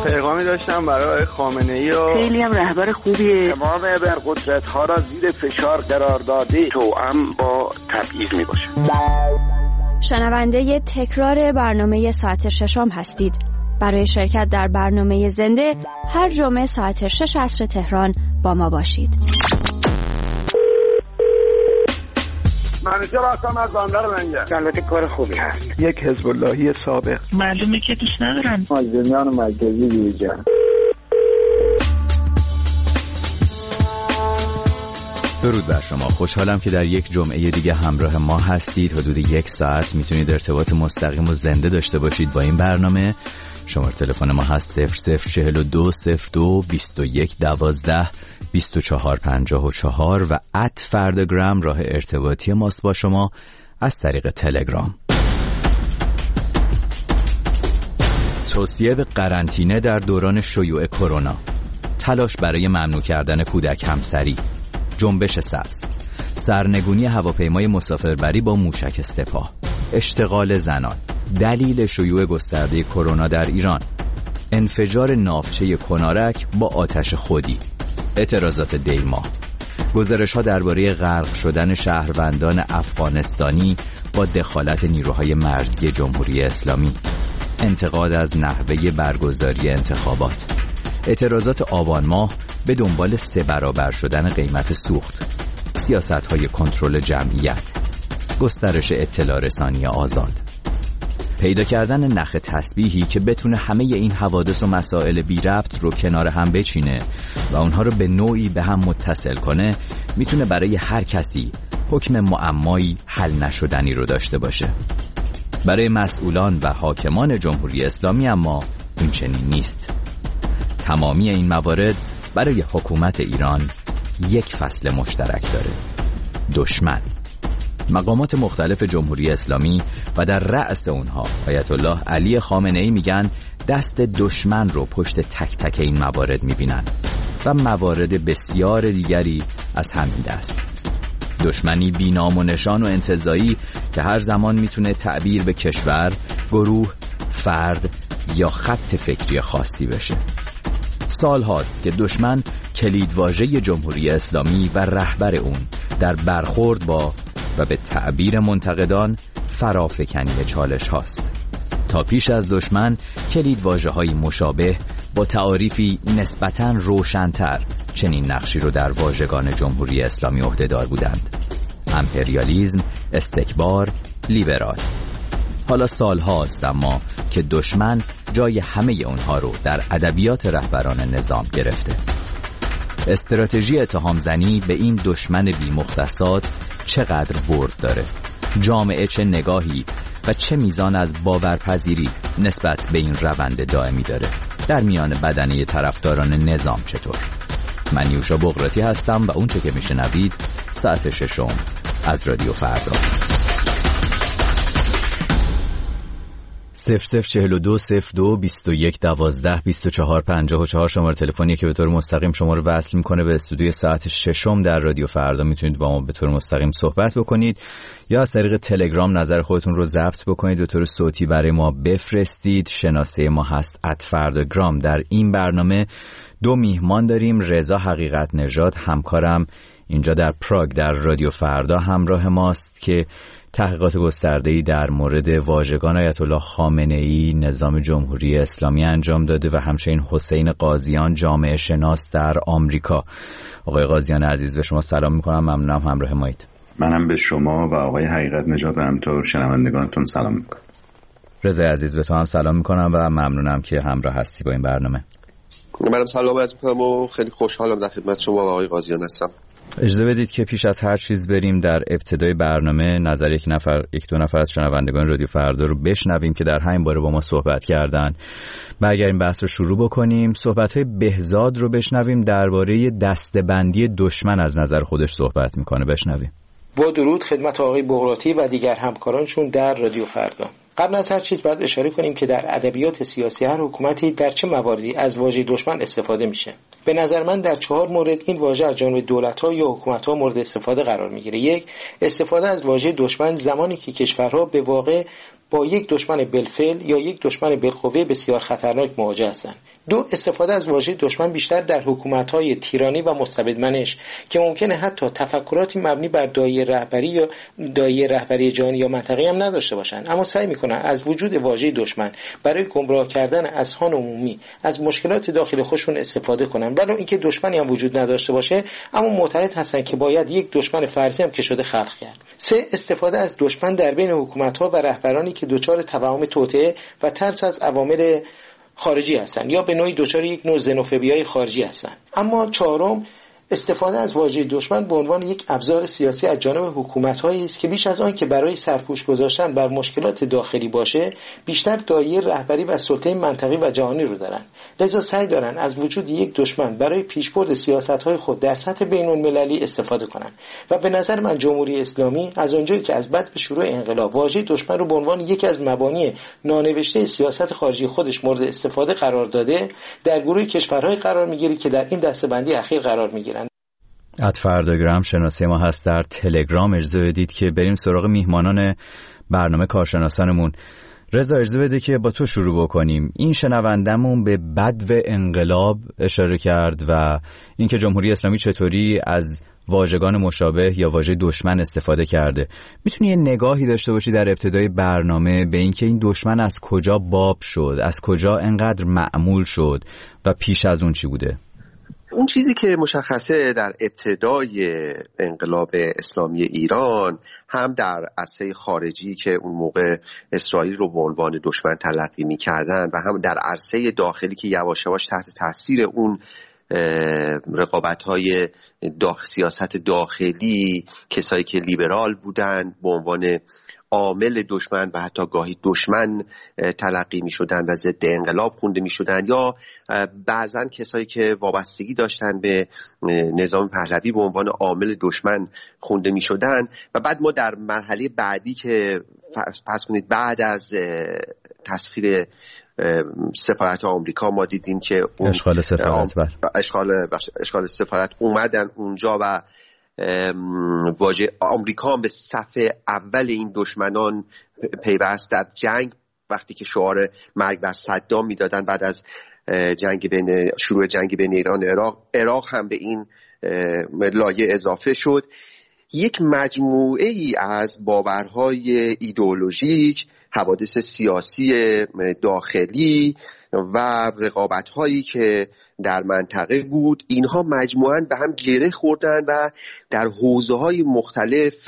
پیغامی داشتم برای خامنه‌ای و خیلی هم رهبر خوبیه. تمام ابرقدرت‌ها را زیر فشار قرار داده توأم با تبعیض میباشه. شنونده تکرار برنامه ساعت ششم هستید. برای شرکت در برنامه زنده هر جمعه ساعت 6 عصر تهران با ما باشید. منیجر هستم از بندر منگه. البته کار خوبی هست. یک حزب اللهی سابق. معلومه که دوست ندارم. مازنیان مرکزی بیجان. درود بر شما. خوشحالم که در یک جمعه دیگه همراه ما هستید. حدود 1 ساعت میتونید ارتباط مستقیم و زنده داشته باشید با این برنامه. شماره تلفن ما هست 0042 02 21 12 24 54 و @فرداگرام راه ارتباطی ماست با شما از طریق تلگرام. توصیه به قرنطینه در دوران شیوع کرونا، تلاش برای ممنوع کردن کودک همسری، جنبش سبز، سرنگونی هواپیمای مسافربری با موشک سپاه، اشتغال زنان، دلیل شیوع گسترده کرونا در ایران، انفجار ناوچه کنارک با آتش خودی، اعتراضات دیما، گزارش‌ها درباره غرق شدن شهروندان افغانستانی با دخالت نیروهای مرزی جمهوری اسلامی، انتقاد از نحوه برگزاری انتخابات، اعتراضات آبان ماه به دنبال 3 برابر شدن قیمت سوخت، سیاست‌های کنترل جمعیت، گسترش اطلاع رسانی آزاد، پیدا کردن نخ تسبیحی که بتونه همه این حوادث و مسائل بی ربط رو کنار هم بچینه و اونها رو به نوعی به هم متصل کنه، میتونه برای هر کسی حکم معمایی حل نشدنی رو داشته باشه. برای مسئولان و حاکمان جمهوری اسلامی اما این چنین نیست. تمامی این موارد برای حکومت ایران یک فصل مشترک داره: دشمن. مقامات مختلف جمهوری اسلامی و در رأس اونها آیت الله علی خامنه‌ای میگن دست دشمن رو پشت تک تک این موارد میبینن و موارد بسیار دیگری از همین دست. دشمنی بی نام و نشان و انتزاعی که هر زمان میتونه تعبیر به کشور، گروه، فرد یا خط فکری خاصی بشه. سال هاست که دشمن کلیدواژه جمهوری اسلامی و رهبر اون در برخورد با و به تعبیر منتقدان فرافکنی چالش هاست. تا پیش از دشمن کلیدواژه‌های مشابه با تعاریفی نسبتاً روشن‌تر چنین نقشی رو در واژگان جمهوری اسلامی عهده‌دار بودند: امپریالیسم، استکبار، لیبرال. حالا سال هاست اما که دشمن جای همه اونها رو در ادبیات رهبران نظام گرفته. استراتژی اتهام زنی به این دشمن بی مختصات چقدر برد داره؟ جامعه چه نگاهی و چه میزان از باورپذیری نسبت به این روند دائمی داره؟ در میان بدنه طرفداران نظام چطور؟ من یوشا بغراتی هستم و اون چه که میشنوید ساعت 6 از رادیو فردا. 0042 02 21 12 24 54 شماره تلفنی که به طور مستقیم شما رو وصل میکنه به استودیوی ساعت 6 در رادیو فردا. میتونید با ما به طور مستقیم صحبت بکنید یا از طریق تلگرام نظر خودتون رو ضبط بکنید به طور صوتی برای ما بفرستید. شناسه ما هست @فرداگرام. در این برنامه 2 میهمان داریم. رضا حقیقت نژاد همکارم اینجا در پراگ در رادیو فردا همراه ماست که تحقیقات گسترده‌ای در مورد واژگان آیت الله خامنه‌ای نظام جمهوری اسلامی انجام داده و همچنین حسین قاضیان جامعه شناس در آمریکا. آقای قاضیان عزیز به شما سلام می‌کنم، ممنونم همراه مایید. منم به شما و آقای حقیقت نژاد و همینطور شنوندگانتون سلام می‌کنم. رضا عزیز به تو هم سلام می‌کنم و ممنونم که همراه هستی با این برنامه. منم سلام عرض می‌کنم و خیلی خوشحالم در خدمت شما و آقای قاضیان هستم. اجازه بدید که پیش از هر چیز بریم در ابتدای برنامه نظر یک دو نفر از شنوندگان رادیو فردا رو بشنویم که در همین باره با ما صحبت کردن. برگردیم بحث رو شروع بکنیم. صحبت‌های بهزاد رو بشنویم، درباره دسته‌بندی دشمن از نظر خودش صحبت میکنه. بشنویم. با درود خدمت آقای بغراتی و دیگر همکارانشون در رادیو فردا. قبل از هر چیز باید اشاره کنیم که در ادبیات سیاسی هر حکومتی در چه مواردی از واژه دشمن استفاده میشه. به نظر من در 4 مورد این واژه از جانب دولت‌ها یا حکومت‌ها مورد استفاده قرار می‌گیره. 1. استفاده از واژه دشمن زمانی که کشورها به واقع با یک دشمن بالفعل یا یک دشمن بالقوه بسیار خطرناک مواجه هستند. 2. استفاده از واژه دشمن بیشتر در حکومت‌های تیرانی و مستبدمنش که ممکنه حتی تفکراتی مبنی بر دایره رهبری یا دایره رهبری جهانی یا منطقه‌ای هم نداشته باشند، اما سعی می‌کنن از وجود واژه دشمن برای گمراه کردن اذهان عمومی از مشکلات داخل خودشون استفاده کنن. ولی اینکه دشمنی هم وجود نداشته باشه، اما معتقد هستن که باید یک دشمن فرضی هم که شده خلق کرد. 3. استفاده از دشمن در بین حکومت‌ها و رهبرانی که دچار توهم توطئه و ترس از عوامل خارجی هستند یا به نوعی دچار یک نوع زنوفوبیای خارجی هستند. اما 4. استفاده از واژه دشمن به عنوان یک ابزار سیاسی از جانب حکومت‌هایی است که بیش از آن که برای سرپوش گذاشتن بر مشکلات داخلی باشه، بیشتر دایره رهبری و سلطه منطقه‌ای و جهانی رو دارن. لذا سعی دارن از وجود یک دشمن برای پیشبرد سیاست‌های خود در سطح بین‌المللی استفاده کنن. و به نظر من جمهوری اسلامی از اونجایی که از بعد شروع انقلاب واژه دشمن رو به عنوان یکی از مبانی نانوشته سیاست خارجی خودش مورد استفاده قرار داده، در گروه کشورهای قرار می‌گیره که در این دسته‌بندی اخیر قرار می‌گیرن. @فرداگرام شناسه ما هست در تلگرام. اجازه بدید که بریم سراغ میهمانان برنامه کارشناسانمون. رضا اجازه بده که با تو شروع بکنیم. این شنوندمون به بدو انقلاب اشاره کرد و اینکه جمهوری اسلامی چطوری از واژگان مشابه یا واژه دشمن استفاده کرده. میتونی یه نگاهی داشته باشی در ابتدای برنامه به اینکه این دشمن از کجا باب شد، از کجا انقدر معمول شد و پیش از اون چی بوده؟ اون چیزی که مشخصه در ابتدای انقلاب اسلامی ایران، هم در عرصه خارجی که اون موقع اسرائیل رو به عنوان دشمن تلقی می‌کردن و هم در عرصه داخلی که یواش یواش تحت تاثیر اون رقابت‌های سیاست داخلی کسایی که لیبرال بودند به عنوان عامل دشمن و حتی گاهی دشمن تلقی می شدن و ضد انقلاب خونده می شدن، یا بعضن کسایی که وابستگی داشتن به نظام پهلوی به عنوان عامل دشمن خونده می شدن. و بعد ما در مرحله بعدی که پس کنید بعد از تسخیر سفارت آمریکا ما دیدیم که اون اشغال سفارت اومدن اونجا و واژه آمریکا به صف اول این دشمنان پیوست در جنگ. وقتی که شعار مرگ بر صدام میدادن بعد از شروع جنگ بین ایران و عراق هم به این لایه اضافه شد. یک مجموعه ای از باورهای ایدئولوژیک، حوادث سیاسی داخلی و رقابت‌هایی که در منطقه بود، اینها مجموعاً به هم گره خوردن و در حوزه‌های مختلف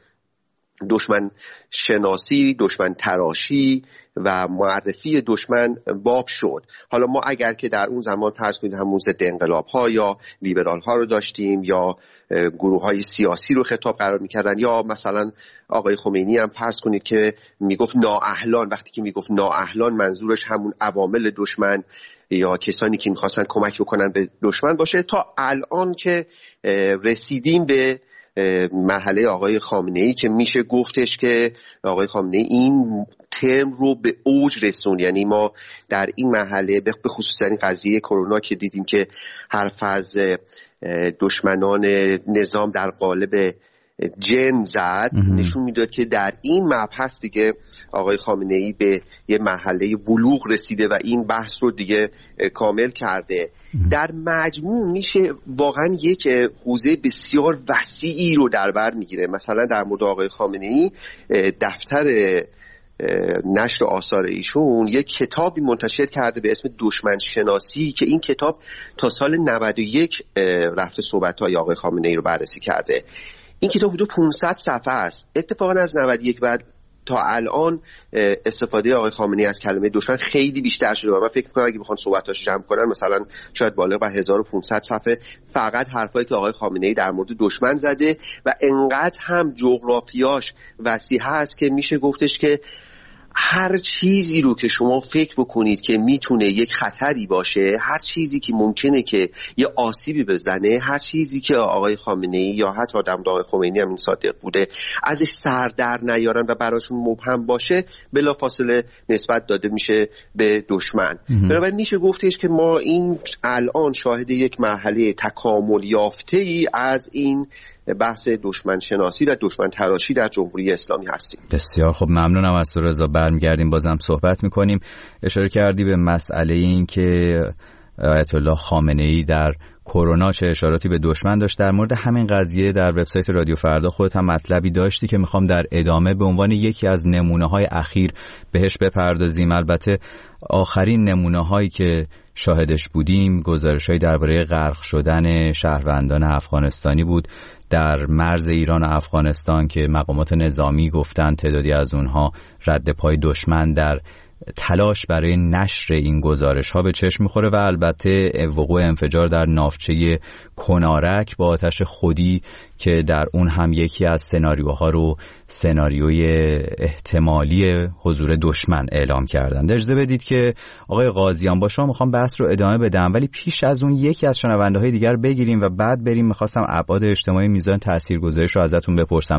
دشمن شناسی، دشمن تراشی و معرفی دشمن باب شد. حالا ما اگر که در اون زمان فرض کنید همون ضد انقلاب‌ها یا لیبرال‌ها رو داشتیم یا گروه‌های سیاسی رو خطاب قرار می‌کردن، یا مثلا آقای خمینی هم فرض کنید که میگفت نااهلان، وقتی که میگفت نااهلان منظورش همون عوامل دشمن یا کسانی که می‌خواستن کمک بکنن به دشمن باشه، تا الان که رسیدیم به مرحله آقای خامنه‌ای که میشه گفتش که آقای خامنه‌ای این ترم رو به اوج رسون. یعنی ما در این مرحله به خصوص این قضیه کرونا که دیدیم که حرف از دشمنان نظام در قالب جن زد، نشون میداد که در این مبحث دیگه آقای خامنه‌ای به یه مرحله بلوغ رسیده و این بحث رو دیگه کامل کرده. در مجموع میشه واقعا یک حوزه بسیار وسیعی رو در بر میگیره. مثلا در مورد آقای خامنه‌ای دفتر نشر آثار ایشون یک کتابی منتشر کرده به اسم دشمن شناسی که این کتاب تا سال 91 رفته صحبت‌های آقای خامنه‌ای رو بررسی کرده. این کتاب حدود 500 صفحه است. اتفاقا از 91 بعد تا الان استفاده آقای خامنه‌ای از کلمه دشمن خیلی بیشتر شده و من فکر می‌کنم اگه بخوان صحبتاشو جمع کنن مثلا شاید بالغ بر 1500 صفحه فقط حرفایی که آقای خامنه‌ای در مورد دشمن زده و انقدر هم جغرافیاش وسیع هست که میشه گفتش که هر چیزی رو که شما فکر بکنید که میتونه یک خطری باشه، هر چیزی که ممکنه که یه آسیبی بزنه، هر چیزی که آقای خامنه‌ای یا حتی آقای خمینی هم این صادق بوده ازش سر در نیارن و براشون مبهم باشه، بلافاصله نسبت داده میشه به دشمن. بنابراین میشه گفتش که ما این الان شاهد یک مرحله تکامل یافته‌ای از این بحث دشمن شناسی و دشمن تراشی در جمهوری اسلامی هستیم. بسیار خب، ممنونم از تو رضا. برمیگردیم بازم صحبت میکنیم. اشاره کردی به مسئله این که آیت الله خامنه‌ای در کرونا چه اشاراتی به دشمن داشت. در مورد همین قضیه در وبسایت رادیو فردا خودت هم مطلبی داشتی که میخوام در ادامه به عنوان یکی از نمونه‌های اخیر بهش بپردازیم. البته آخرین نمونه‌هایی که شاهدش بودیم گزارش‌هایی درباره غرق شدن شهروندان افغانستانی بود در مرز ایران و افغانستان که مقامات نظامی گفتن تعدادی از اونها رد پای دشمن در تلاش برای نشر این گزارش ها به چشم میخوره و البته وقوع انفجار در ناوچه کنارک با آتش خودی که در اون هم یکی از سناریوها رو سناریوی احتمالی حضور دشمن اعلام کردن. اجازه بدید که آقای قاضیان با شما میخوام بحث رو ادامه بدم، ولی پیش از اون یکی از شنونده های دیگر بگیریم و بعد بریم. میخواستم ابعاد اجتماعی میزان تاثیرگذاریش رو ازتون بپرسم.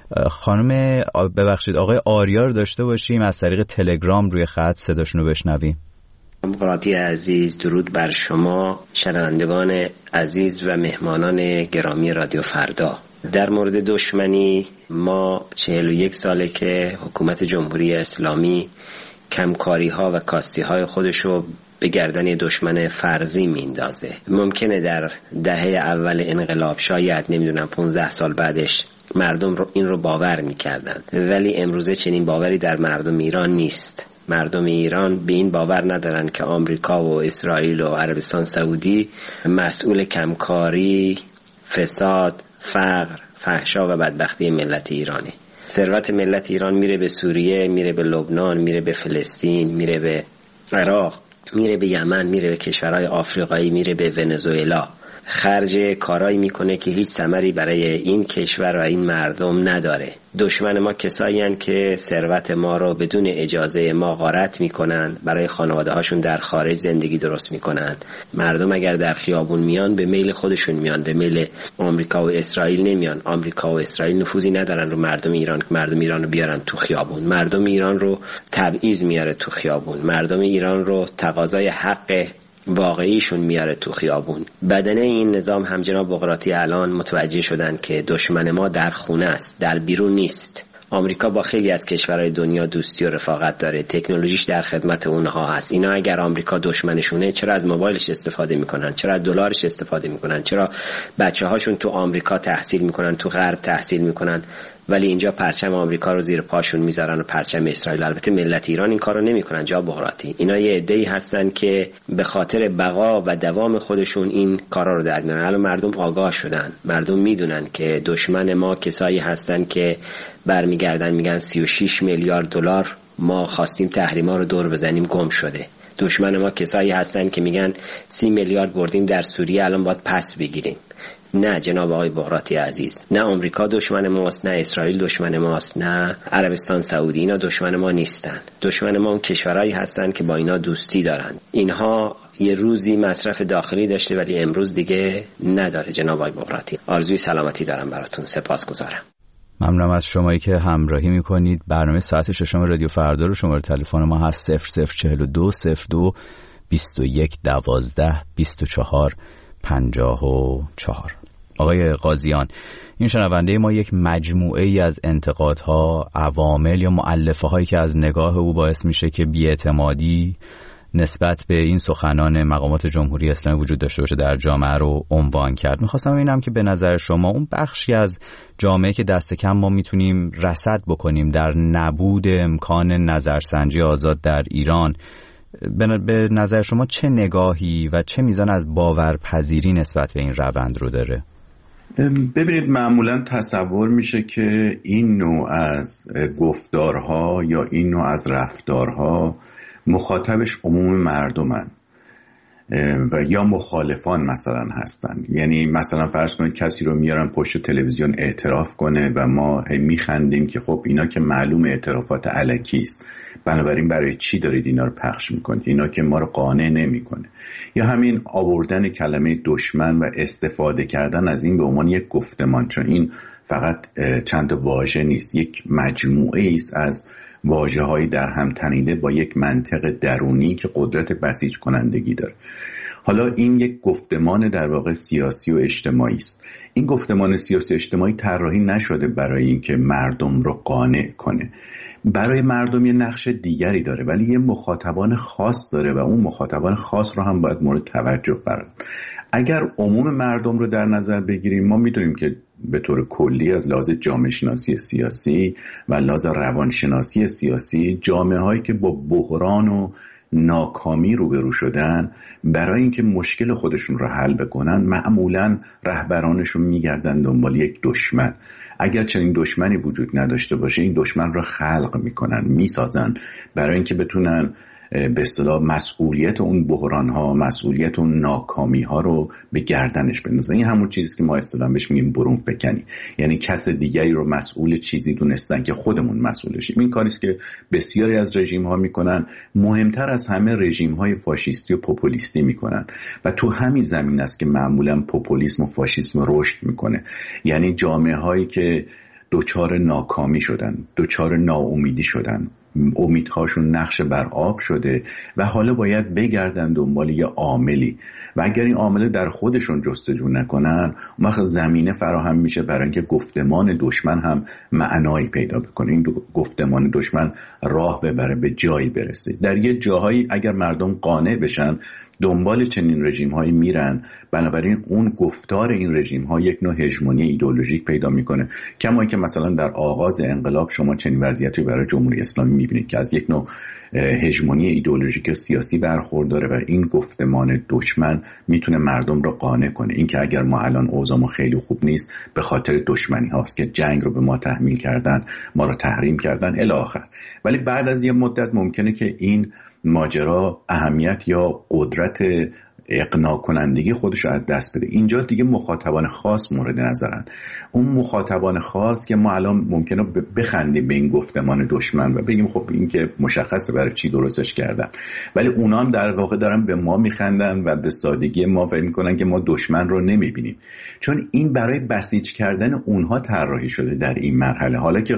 خانم ببخشید آقای آریا رو داشته باشیم از طریق تلگرام روی خط، صداشون رو بشنویم. قاضی عزیز، درود بر شما، شنوندگان عزیز و مهمانان گرامی رادیو فردا. در مورد دشمنی، ما 41 ساله که حکومت جمهوری اسلامی کمکاری ها و کاستی های خودشو به گردن دشمن فرضی میندازه. ممکنه در دهه اول انقلاب، شاید نمیدونم 15 سال بعدش، مردم این رو باور میکردن، ولی امروزه چنین باوری در مردم ایران نیست. مردم ایران به این باور ندارن که آمریکا و اسرائیل و عربستان سعودی مسئول کمکاری، فساد، فقر، فحشا و بدبختی ملت ایرانه. ثروت ملت ایران میره به سوریه، میره به لبنان، میره به فلسطین، میره به عراق، میره به یمن، میره به کشورهای آفریقایی، میره به ونزوئلا. خرج کارایی میکنه که هیچ ثمری برای این کشور و این مردم نداره. دشمن ما کسایی هستند که ثروت ما رو بدون اجازه ما غارت میکنن، برای خانواده هاشون در خارج زندگی درست میکنن. مردم اگر در خیابون میان به میل خودشون میان، به میل آمریکا و اسرائیل نمیان. آمریکا و اسرائیل نفوذی ندارن رو مردم ایران که مردم ایران رو بیارن تو خیابون. مردم ایران رو تبعیض میاره تو خیابون. مردم ایران رو تقاضای حق واقعیشون میاره تو خیابون. بدنه این نظام هم جناب بغراتی الان متوجه شدن که دشمن ما در خونه است، در بیرون نیست. آمریکا با خیلی از کشورهای دنیا دوستی و رفاقت داره، تکنولوژیش در خدمت اونها هست. اینا اگر آمریکا دشمنشونه چرا از موبایلش استفاده میکنن؟ چرا دلارش استفاده میکنن؟ چرا بچه‌هاشون تو آمریکا تحصیل میکنن، تو غرب تحصیل میکنن، ولی اینجا پرچم آمریکا رو زیر پاشون میذارن و پرچم اسرائیل؟ البته ملت ایران این کارو نمیکنن جناب بغراتی. اینا یه عده‌ای هستن که به خاطر بقا و دوام خودشون این کارا رو در میارن. الان مردم آگاه شدن، مردم میدونن که دشمن ما کسایی هستن که برمیگردن میگن 36 میلیارد دلار ما خواستیم تحریما رو دور بزنیم گم شده. دشمن ما کسایی هستن که میگن 30 میلیارد بردیم در سوریه الان باید پس بگیریم. نه جناب آقای بغراتی عزیز، نه آمریکا دشمن ماست، نه اسرائیل دشمن ماست، نه عربستان سعودی. اینا دشمن ما نیستن. دشمن ما اون کشورهایی هستن که با اینا دوستی دارن. اینها یه روزی مصرف داخلی داشته ولی امروز دیگه نداره. جناب آقای بغراتی، آرزوی سلامتی دارم براتون. سپاسگزارم. ممنونم از شمایی که همراهی میکنید. برنامه ساعت ششم رادیو فردا رو شماره تلفن ما هست 0042 02 21 12 24 54. آقای قاضیان، این شنونده ما یک مجموعه ای از انتقادها، عوامل یا مؤلفه هایی که از نگاه او باعث میشه که بی‌اعتمادی نسبت به این سخنان مقامات جمهوری اسلامی وجود داشته باشه در جامعه رو عنوان کرد. میخواستم ببینم که به نظر شما اون بخشی از جامعه که دست کم ما میتونیم رصد بکنیم در نبود امکان نظرسنجی آزاد در ایران، به نظر شما چه نگاهی و چه میزان از باورپذیری نسبت به این روند رو داره؟ ببینید، معمولا تصور میشه که این نوع از گفتارها یا این نوع از رفتارها مخاطبش عموم مردمن. و یا مخالفان مثلا هستن. یعنی مثلا فرض کنید کسی رو میارن پشت تلویزیون اعتراف کنه و ما میخندیم که خب اینا که معلوم اعترافات الکی است، بنابراین برای چی دارید اینا رو پخش میکنید؟ اینا که ما رو قانع نمیکنه. یا همین آوردن کلمه دشمن و استفاده کردن از این به عنوان یک گفتمان، چون این فقط چند واژه نیست، یک مجموعه است از واژه‌های در هم تنیده با یک منطق درونی که قدرت بسیج کنندگی داره. حالا این یک گفتمان در واقع سیاسی و اجتماعی است. این گفتمان سیاسی و اجتماعی طراحی نشده برای اینکه مردم رو قانع کنه. برای مردم یه نقش دیگری داره، ولی یه مخاطبان خاص داره و اون مخاطبان خاص رو هم باید مورد توجه قرار. اگر عموم مردم رو در نظر بگیریم، ما میدونیم که به طور کلی از لحاظ جامعه شناسی سیاسی و لحاظ روانشناسی سیاسی، جامعه هایی که با بحران و ناکامی روبرو شدن، برای اینکه مشکل خودشون رو حل بکنن معمولاً رهبرانشون میگردن دنبال یک دشمن. اگر چنین دشمنی وجود نداشته باشه، این دشمن رو خلق میکنن، میسازن برای اینکه بتونن به اصطلاح مسئولیت اون بحران ها، مسئولیت اون ناکامی ها رو به گردنش بندازن. این همون چیزی که ما اصطلاحاً بهش میگیم برون فکنی، یعنی کس دیگری رو مسئول چیزی دونستن که خودمون مسئولشیم. این کاریست که بسیاری از رژیم ها میکنن، مهمتر از همه رژیم های فاشیستی و پوپولیستی میکنن و تو همین زمین است که معمولاً پوپولیسم و فاشیسم رشد میکنه. یعنی جامعه هایی که دوچار ناکامی شدن، دوچار ناامیدی شدن، امیدهاشون نقش بر آب شده و حالا باید بگردن دنبال یه عاملی و اگر این عامل در خودشون جستجو نکنن، اون وقت زمینه فراهم میشه برای اینکه گفتمان دشمن هم معنایی پیدا بکنه. این گفتمان دشمن راه ببره، به جایی برسه. در یه جاهایی اگر مردم قانع بشن، دنبال چنین رژیم هایی میرن، بنابراین اون گفتار این رژیم ها یک نوع هژمونی ایدئولوژیک پیدا میکنه. کما که مثلا در آغاز انقلاب شما چنین وضعیتی برای جمهوری اسلامی میبینید که از یک نوع هژمونی ایدئولوژیک سیاسی برخورداره و این گفتمان دشمن میتونه مردم رو قانع کنه. این که اگر ما الان اوضاعمون خیلی خوب نیست به خاطر دشمنی هاست که جنگ رو به ما تحمیل کردن، ما رو تحریم کردن الی آخر. ولی بعد از یه مدت ممکنه که این ماجرا اهمیت یا قدرت اقناع کنندگی خودش رو از دست بده. اینجا دیگه مخاطبان خاص مورد نظرن. اون مخاطبان خاص که ما الان ممکنه بخندیم به این گفتمان دشمن و بگیم خب این که مشخصه برای چی درستش کردن، ولی اونا هم در واقع دارن به ما میخندن و به سادگی ما فکر میکنن که ما دشمن رو نمیبینیم، چون این برای بسیج کردن اونها طراحی شده در این مرحله. حالا که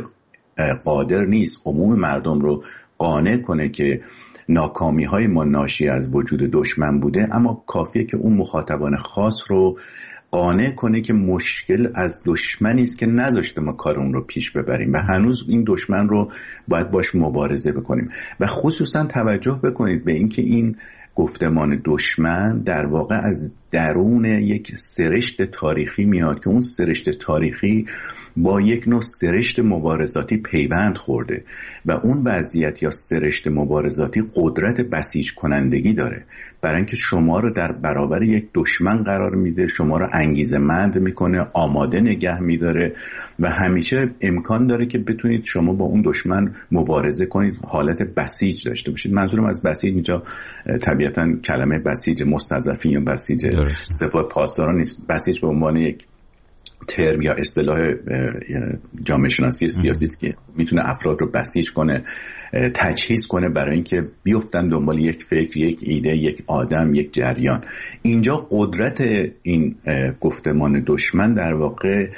قادر نیست عموم مردم رو قانع کنه که ناکامی های ما ناشی از وجود دشمن بوده، اما کافیه که اون مخاطبان خاص رو قانع کنه که مشکل از دشمنی است که نذاشته ما کار اون رو پیش ببریم و هنوز این دشمن رو باید باش مبارزه بکنیم. و خصوصا توجه بکنید به اینکه این گفتمان دشمن در واقع از درون یک سرشت تاریخی میاد که اون سرشت تاریخی با یک نوع سرشت مبارزاتی پیوند خورده و اون وضعیت یا سرشت مبارزاتی قدرت بسیج کنندگی داره برای اینکه شما رو در برابر یک دشمن قرار میده، شما رو انگیزه‌مند میکنه، آماده نگه میداره و همیشه امکان داره که بتونید شما با اون دشمن مبارزه کنید، حالت بسیج داشته باشید. منظورم از بسیج اینجا طبیعتاً کلمه بسیج مستضعفین یا بسیج سپاه پاسداران نیست. بسیج به عنوان یک ترم یا اصطلاح جامعه شناسی سیاسی است که میتونه افراد رو بسیج کنه، تجهیز کنه برای اینکه بیفتن دنبال یک فکر، یک ایده، یک آدم، یک جریان. اینجا قدرت این گفتمان دشمن در واقع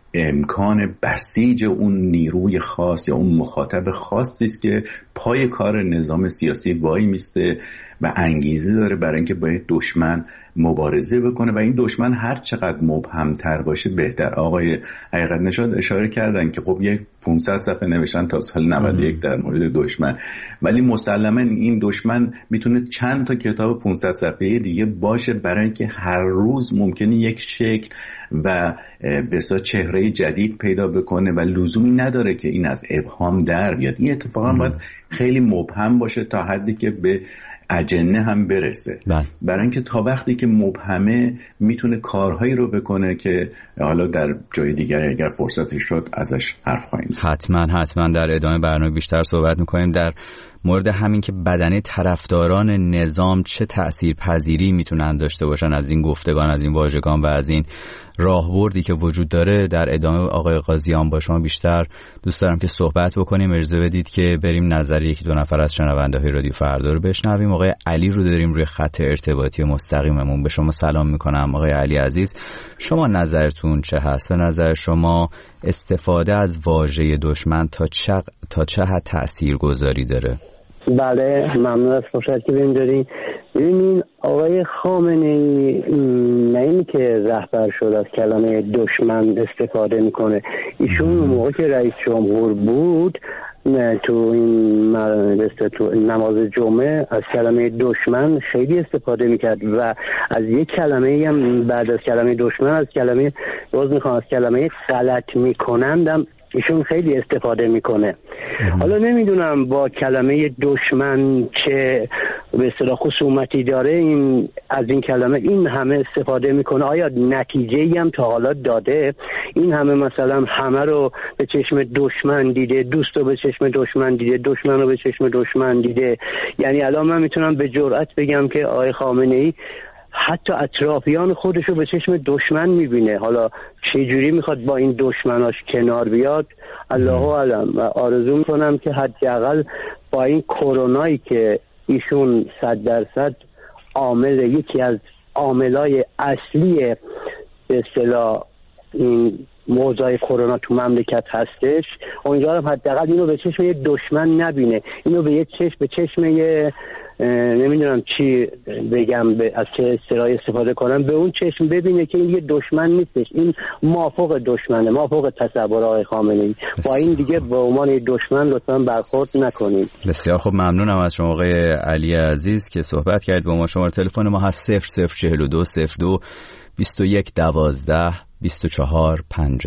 امکان بسیج اون نیروی خاص یا اون مخاطب خاصی است که پای کار نظام سیاسی وای میسته و انگیزه داره برای اینکه با دشمن مبارزه بکنه و این دشمن هر چقدر مبهمتر باشه بهتر. آقای حقیقت نژاد اشاره کردن که خب یک 500 صفحه نوشتن تا سال 91 در مورد دشمن، ولی مسلماً این دشمن میتونه چند تا کتاب 500 صفحه‌ای دیگه باشه برای اینکه هر روز ممکنه یک شکل و بسیار چهره جدید پیدا بکنه و لزومی نداره که این از ابهام در بیاد. این اتفاقا باید خیلی مبهم باشه تا حدی که به اجنه هم برسه. برای اینکه تا وقتی که مبهمه میتونه کارهایی رو بکنه که حالا در جای دیگر اگر فرصتش شد ازش حرف خواهیم زد. حتما در ادامه برنامه بیشتر صحبت میکنیم در مورد همین که بدنه طرفداران نظام چه تأثیرپذیری میتونن داشته باشن از این گفتگان، از این واژگان و از این راهبردی که وجود داره. در ادامه آقای قاضیان با شما بیشتر دوست دارم که صحبت بکنیم. اجازه بدید که بریم نظر یکی دو نفر از شنونده‌های رادیو فردا رو بشنویم. آقای علی رو داریم روی خط ارتباطی مستقیممون. به شما سلام میکنم آقای علی عزیز. شما نظرتون چه هست؟ به نظر شما استفاده از واژه دشمن تا چه حد تاثیرگذاری داره؟ بله، ممنون از فرصتی که بهم دادین. ببینین آقای خامنه‌ای نه اینی که رهبر شد از کلمه دشمن استفاده میکنه. ایشون موقع که رئیس جمهور بود تو این تو نماز جمعه از کلمه دشمن خیلی استفاده میکرد و از یک کلمه هم بعد از کلمه دشمن از کلمه غلط میکنندم ایشون خیلی استفاده میکنه. حالا نمیدونم با کلمه دشمن چه به اصطلاح خصومتی داره این از این کلمه این همه استفاده میکنه. آیا نتیجه‌ای هم تا حالا داده؟ این همه مثلا همه رو به چشم دشمن دیده، دوست رو به چشم دشمن دیده، دشمن رو به چشم دشمن دیده. یعنی الان من میتونم به جرئت بگم که آقای خامنه‌ای حتی اطرافیان خودشو به چشم دشمن میبینه. حالا چه جوری میخواد با این دشمناش کنار بیاد الله اعلم. و آرزو میکنم که حداقل با این کرونایی که ایشون 100% یکی از عاملای اصلی به اصطلاح این موضوع کرونا تو مملکت هستش، امیدوارم حداقل اینو به چشم یه دشمن نبینه، اینو به چشم یه نمیدونم چی بگم، از چه اصطلاحی استفاده کنم، به اون چشم ببینه که این یه دشمن نیستش، این مافوق دشمنه، مافوق تصور آقای خامنه‌ای. با این دیگه به عنوان یه دشمن لطفاً برخورد نکنیم. بسیار خوب، ممنونم از شما آقای علی عزیز که صحبت کردید با ما. شماره تلفن ما هست 0042 02 21 12 24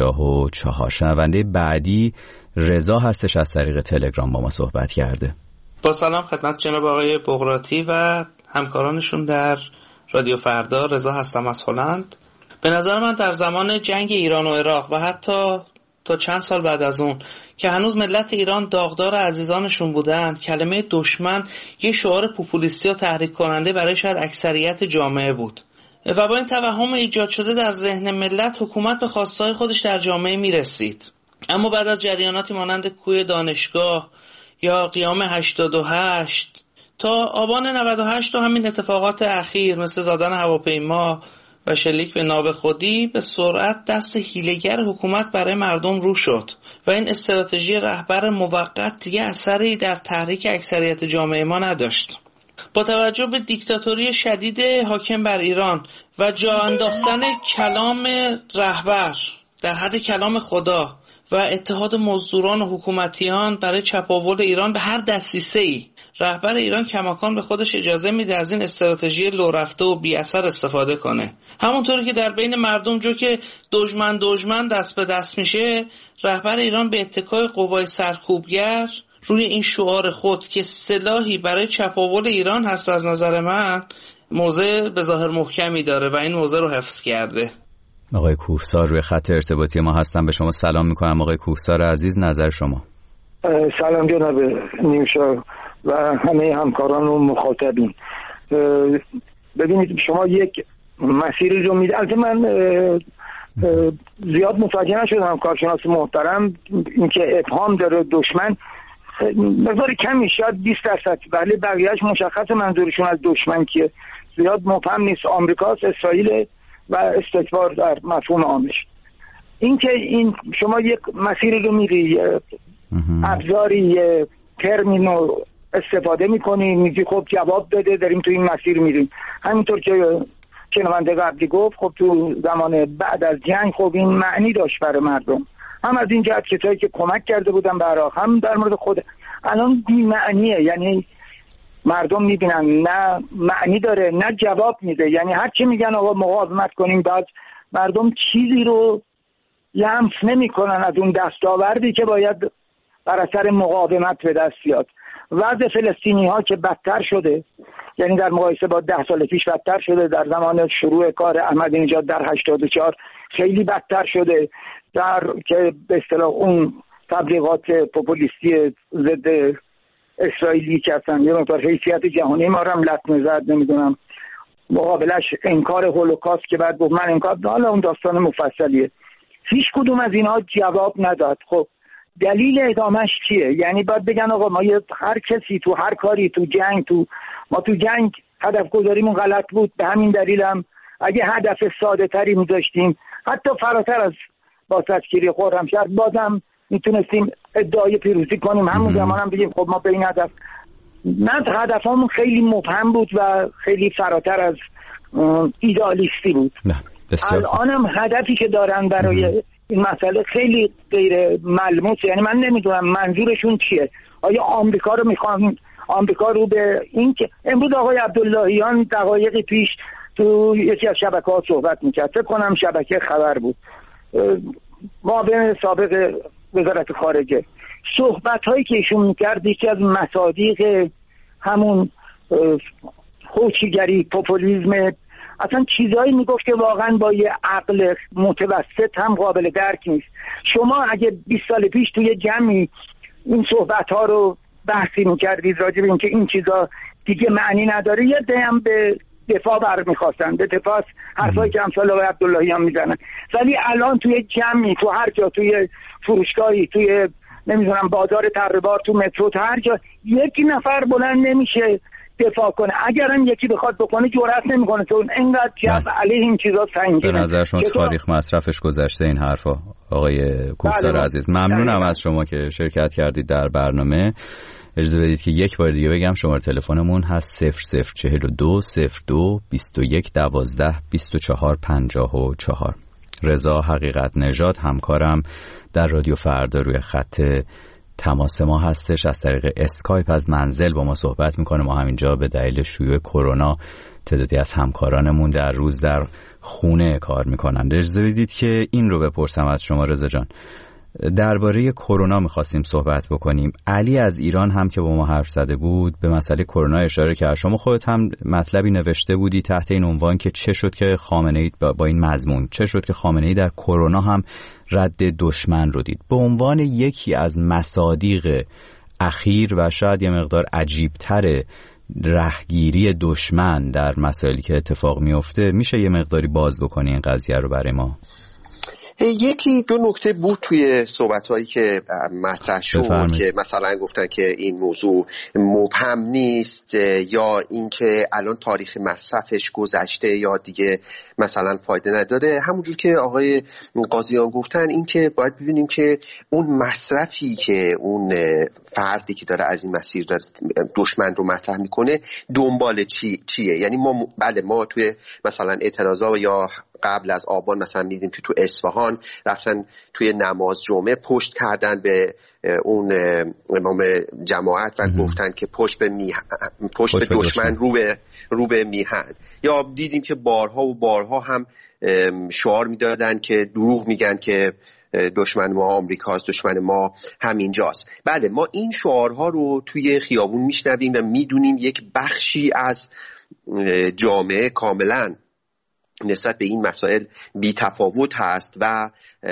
54. شنونده بعدی رضا هستش، از طریق تلگرام با ما صحبت کرده. با سلام خدمت جناب آقای بغراتی و همکارانشون در رادیو فردا. رضا هستم از هلند. به نظر من در زمان جنگ ایران و عراق و حتی تا چند سال بعد از اون که هنوز ملت ایران داغدار عزیزانشون بودن، کلمه دشمن یه شعار پوپولیستی و تحریک کننده برای شاید اکثریت جامعه بود و با این توهم ایجاد شده در ذهن ملت حکومت به خواستهای خودش در جامعه میرسید. اما بعد از جریاناتی مانند کوی دانشگاه یا قیام 88 تا آبان 98 و همین اتفاقات اخیر مثل زدن هواپیما و شلیک به ناو خودی، به سرعت دست حیله‌گر حکومت برای مردم رو شد و این استراتژی رهبر موقت دیگه اثری در تحریک اکثریت جامعه ما نداشت. با توجه به دیکتاتوری شدید حاکم بر ایران و جا انداختن کلام رهبر در حد کلام خدا و اتحاد مزدوران و حکومتیان برای چپاول ایران به هر دسیسه‌ای، رهبر ایران کماکان به خودش اجازه میده از این استراتژی لو رفته و بی اثر استفاده کنه. همونطوری که در بین مردم جو که دشمن دست به دست میشه، رهبر ایران به اتکای قوای سرکوبگر روی این شعار خود که سلاحی برای چپاول ایران هست، از نظر من موضع به ظاهر محکمی داره و این موضع رو حفظ کرده. آقای کوهسار روی خط ارتباطی ما هستن. به شما سلام میکنم آقای کوهسار عزیز، نظر شما؟ سلام جناب نیوشا و همه همکاران و مخاطبین. ببینید شما یک مسیری رو میده. البته من زیاد متوجه نشدم کارشناس محترم اینکه ابهام داره دشمن مقدار کمی، شاید 20%، ولی بقیهش مشخص منظورشون از دشمن که زیاد مفهم نیست. آمریکاست، اسرائیل و استکبار در مفهوم عامش. اینکه این شما یک مسیری رو میری، ابزاری، ترمینو استفاده میکنی، میگی خب جواب بده، داریم تو این مسیر میریم. همینطور که شنونده قبلی گفت، خب تو زمان بعد از جنگ خب این معنی داشت برای مردم، هم از این جهت کسایی که کمک کرده بودن به عراق، هم در مورد خود. الان بی معنیه، یعنی مردم میبینن نه معنی داره نه جواب میده. یعنی هر چی میگن آقا مقاومت کنیم، بعد مردم چیزی رو لمس نمیکنن از اون دستاوردی که باید بر اثر مقاومت به دست بیاد. وضع فلسطینی ها که بدتر شده، یعنی در مقایسه با 10 سال پیش بدتر شده. در زمان شروع کار احمدی نژاد در 84 خیلی بدتر شده، در که به اصطلاح اون تبلیغات پوپولیستی ضد اسرائیلی که هستن یه مقدار حیثیت جهانی ما رو هم لطمه زد. نمیدونم مقابلش انکار هولوکاست که بعد گفت من انکار، حالا اون داستان مفصلیه. هیچ کدوم از اینها جواب نداد. خب دلیل ادامهش چیه؟ یعنی باید بگن آقا ما هر کسی تو هر کاری ما تو جنگ هدف گذاریمون غلط بود، به همین دلیل هم اگه هدف ساده تری می‌داشتیم حتی فراتر از بازداشتگیری خرمشهر بازم میتونستیم ادعای پیروزی کنیم. همون زمان هم بگیم خب ما به این هدف هدفمون خیلی مبهم بود و خیلی فراتر از ایدئالیستی بود. الان هم هدفی که دارن برای این مسئله خیلی غیر ملموس. یعنی من نمیدونم منظورشون چیه. آیا آمریکا رو میخوان، آمریکا رو به این که امروز آقای عبداللهیان دقایقی پیش تو یکی از شبکه‌ها صحبت میکرد، فکر کنم شبکه خبر بود، معاون سابق وزارت خارجه، صحبت‌هایی که ایشون میکرد یکی از مصادیق همون هوچیگری، پوپولیسم، اصلا چیزایی میگفت که واقعا با یه عقل متوسط هم قابل درک نیست. شما اگه 20 سال پیش توی جمعی این صحبت‌ها رو بحثی میکردید راجع به اینکه این چیزا دیگه معنی نداره، یه دیم به دفاع برمیخواستن، به دفاع حرفایی که امثال آقای عبداللهیان میزنن. ولی الان توی جمعی، تو هر جا، توی فروشگاهی، توی نمیدونم بازار تربار، تو مترو، تو هر جا یکی نفر بلند نمیشه دفاع کنه. اگرم یکی بخواد بکنه جرأت نمیکنه، چون اینقدر جمع علیه این چیزا سنگینه. به نظر شما تاریخ مصرفش گذشته این حرفا آقای کوهسار عزیز؟ ممنونم از شما که شرکت کردید در برنامه. اجازه بدید که یک بار دیگه بگم شماره تلفنمون هست 0042 02 21 12 24 54. رضا حقیقت نژاد همکارم در رادیو فردا روی خط تماس ما هستش، از طریق اسکایپ از منزل با ما صحبت میکنه. ما همینجا به دلیل شیوع کرونا تعدادی از همکارانمون در روز در خونه کار میکنن. اجازه بدید که این رو بپرسم از شما رضا جان، درباره کرونا میخواستیم صحبت بکنیم. علی از ایران هم که با ما حرف زده بود به مسئله کرونا اشاره کرد. شما خودت هم مطلبی نوشته بودی تحت این عنوان که چه شد که خامنه‌ای با این مضمون چه شد که خامنه‌ای در کرونا هم رد دشمن رو دید. به عنوان یکی از مصادیق اخیر و شاید یه مقدار عجیب‌تر رهگیری دشمن در مسائلی که اتفاق میفته، میشه یه مقداری باز بکنی این قضیه رو برای ما؟ یکی دو نکته بود توی صحبت‌هایی که مطرح شد که مثلا گفتن که این موضوع مبهم نیست یا اینکه الان تاریخ مصرفش گذشته یا دیگه مثلا فایده نداره. همونجور که آقای قاضیان گفتن این که باید ببینیم که اون مصرفی که اون فردی که داره از این مسیر داره دشمن رو مطرح میکنه دنبال چیه. یعنی ما توی مثلا اعتراضا یا قبل از آبان مثلا میدیم که تو اصفهان رفتن توی نماز جمعه پشت کردن به اون امام جماعت و گفتن که پشت به دشمن رو به میهن. یا دیدیم که بارها هم شعار میدادن که دروغ میگن که دشمن ما آمریکاست، دشمن ما همینجاست. بله، ما این شعارها رو توی خیابون میشنویم و میدونیم یک بخشی از جامعه کاملا نسبت به این مسائل بی تفاوت هست و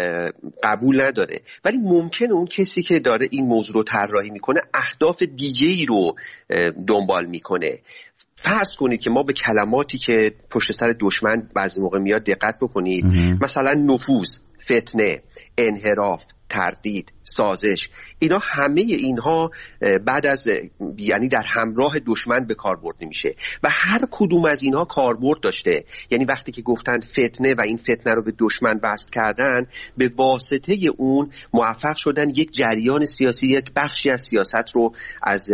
قبول نداره. ولی ممکنه اون کسی که داره این موضوع رو طراحی میکنه اهداف دیگه‌ای رو دنبال میکنه. فرض کنید که ما به کلماتی که پشت سر دشمن بعضی موقع میاد دقت بکنید. مثلا نفوذ، فتنه، انحراف، تردید، سازش، اینا همه اینها بعد از یعنی در همراه دشمن به کار برده میشه و هر کدوم از اینها کاربرد داشته. یعنی وقتی که گفتن فتنه و این فتنه رو به دشمن بست کردن، به واسطه اون موفق شدن یک جریان سیاسی، یک بخشی از سیاست رو از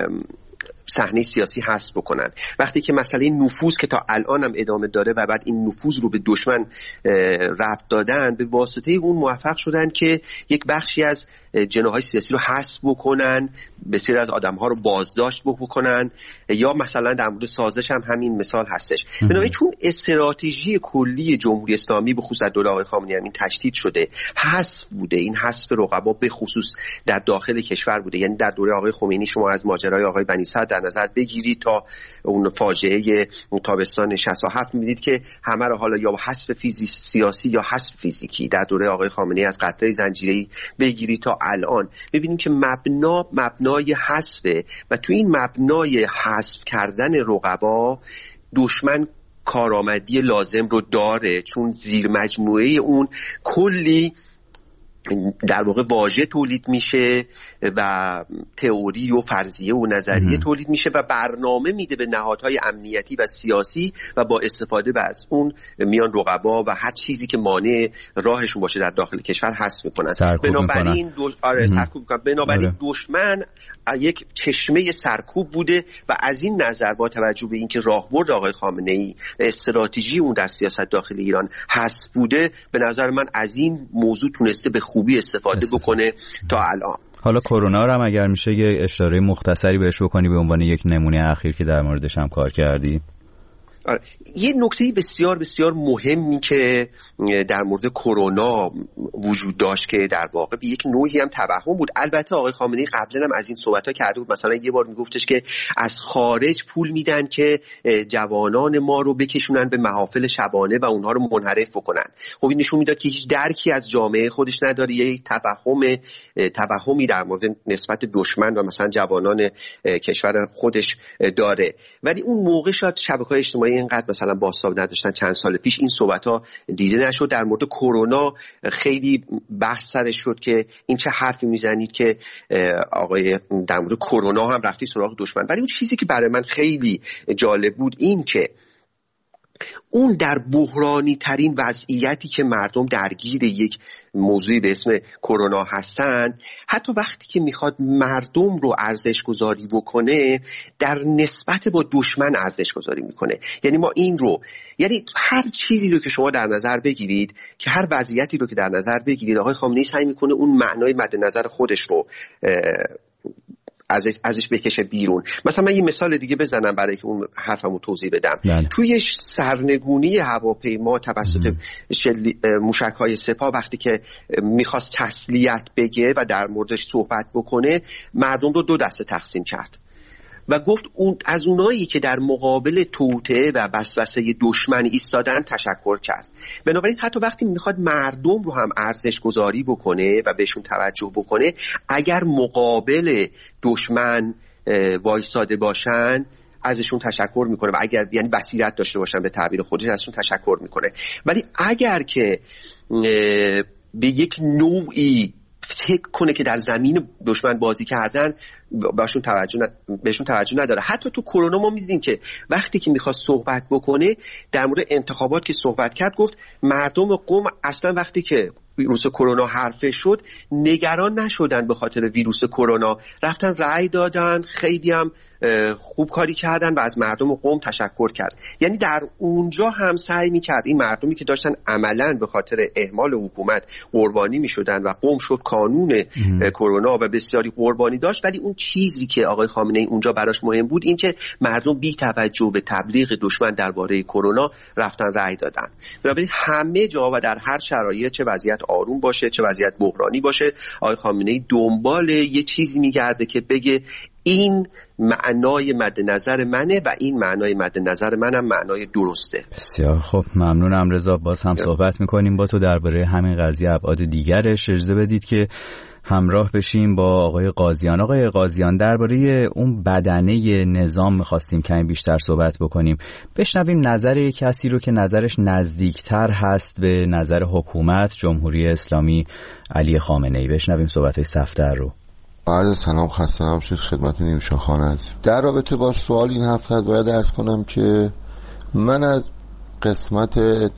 صحنه سیاسی حذف بکنن. وقتی که مسئله نفوذ که تا الان هم ادامه داره و بعد این نفوذ رو به دشمن ربط دادن، به واسطه اون موفق شدن که یک بخشی از جناح‌های سیاسی رو حذف بکنن، بسیاری از آدم‌ها رو بازداشت بکنن. یا مثلا در مورد سازش هم همین مثال هستش. بنابراین چون استراتژی کلی جمهوری اسلامی به خصوص در دوره آقای خامنه‌ای همین تشدید شده، حذف بوده، این حذف رقبا به خصوص در داخل کشور بوده. یعنی در دوره آقای خمینی شما از ماجرای آقای بنی صدر در نظر بگیرید تا اون فاجعه تابستان 67 می‌بینید که همه رو حالا یا حذف سیاسی یا حذف فیزیکی در دوره آقای خامنه‌ای از قطعه زنجیره‌ای بگیرید تا الان می‌بینیم که مبنای حذف و تو این مبنای حذف کردن رقبا دشمن کارآمدی لازم رو داره، چون زیر مجموعه اون کلی در واقع واژه تولید میشه و تئوری و فرضیه و نظریه تولید میشه و برنامه میده به نهادهای امنیتی و سیاسی و با استفاده از اون میان رقبا و هر چیزی که مانع راهشون باشه در داخل کشور حذف میکنن. بنابراین سرکوب میکنن. بنابراین دشمن یک چشمه سرکوب بوده و از این نظر با توجه به اینکه راهبرد آقای خامنه‌ای و استراتژی اون در سیاست داخلی ایران حذف بوده، به نظر من از این موضوع تونسته به خوبی استفاده بکنه تا الان. حالا کرونا رو هم اگر میشه یه اشاره مختصری بهش بکنی به عنوان یک نمونه اخیر که در موردش هم کار کردی. یه نکته بسیار بسیار مهمی که در مورد کرونا وجود داشت که در واقع به یک نوعی هم توهم بود. البته آقای خامنه‌ای قبلا هم از این صحبت‌ها کرده بود. مثلا یه بار میگفتش که از خارج پول میدن که جوانان ما رو بکشونن به محافل شبانه و اونها رو منحرف بکنن. خب این نشون میداد که هیچ درکی از جامعه خودش نداره، یک توهمی در مورد نسبت دشمن و مثلا جوانان کشور خودش داره. ولی اون موقع شاید شبکه‌های اجتماعی اینقدر مثلا بازتاب نداشتن. چند سال پیش این صحبت‌ها دیده نشد. در مورد کرونا خیلی بحث سرش شد که این چه حرفی میزنید که آقای در مورد کرونا هم رفتی سراغ دشمن. ولی اون چیزی که برای من خیلی جالب بود این که اون در بحرانی ترین وضعیتی که مردم درگیر یک موضوعی به اسم کرونا هستن، حتی وقتی که میخواد مردم رو ارزش گذاری بکنه در نسبت با دشمن ارزش گذاری میکنه. یعنی ما این رو، یعنی هر چیزی رو که شما در نظر بگیرید، که هر وضعیتی رو که در نظر بگیرید، آقای خامنه‌ای سعی میکنه اون معنای مد نظر خودش رو ازش بکشه بیرون. مثلا من یه مثال دیگه بزنم برای که اون حرفمو توضیح بدم. توی سرنگونی هواپیما توسط موشک‌های سپاه وقتی که میخواست تسلیت بگه و در موردش صحبت بکنه، مردم رو دو دسته تقسیم کرد و گفت از اونایی که در مقابل توطئه و وسوسه دشمن ایستادن تشکر کرد. بنابراین حتی وقتی میخواد مردم رو هم ارزش گذاری بکنه و بهشون توجه بکنه، اگر مقابل دشمن وایساده باشن ازشون تشکر میکنه و اگر یعنی بصیرت داشته باشن به تعبیر خودش ازشون تشکر میکنه. ولی اگر که به یک نوعی فکر کنه که در زمین دشمن بازی کردن بهشون توجه نداره. حتی تو کرونا ما می‌دیدیم که وقتی که می‌خواست صحبت بکنه در مورد انتخابات که صحبت کرد، گفت مردم قم اصلا وقتی که ویروس کرونا حرفه شد نگران نشدن به خاطر ویروس کرونا، رفتن رأی دادن، خیلی هم خوب کاری کردن و از مردم قم تشکر کرد. یعنی در اونجا هم سعی می‌کرد این مردمی که داشتن عملاً به خاطر اهمال حکومت قربانی می‌شدن و قم شد کانون کرونا و بسیاری قربانی داشت، ولی اون چیزی که آقای خامنه‌ای اونجا براش مهم بود این که مردم بی توجه به تبلیغ دشمن درباره کرونا رفتن رأی دادن. بنابراین همه جا و در هر شرایط، چه وضعیت آروم باشه چه وضعیت بحرانی باشه، آقای خامنه‌ای دنبال یه چیزی میگرده که بگه این معنای مد نظر منه و این معنای مد نظر منم معنای درسته. بسیار خب، ممنونم رضا. باز هم صحبت میکنیم با تو درباره همین قضیه ابعاد دیگرش. اجازه بدید که همراه بشیم با آقای قاضیان. آقای قاضیان، درباره اون بدنه نظام می‌خواستیم کمی بیشتر صحبت بکنیم. بشنویم نظر کسی رو که نظرش نزدیکتر هست به نظر حکومت جمهوری اسلامی علی خامنه‌ای. بشنویم صحبت‌های صفدر رو. عرض سلام، خسته نباشید خدمت نیمشا خانه است. در رابطه با سوال این هفته باید عرض کنم که من از قسمت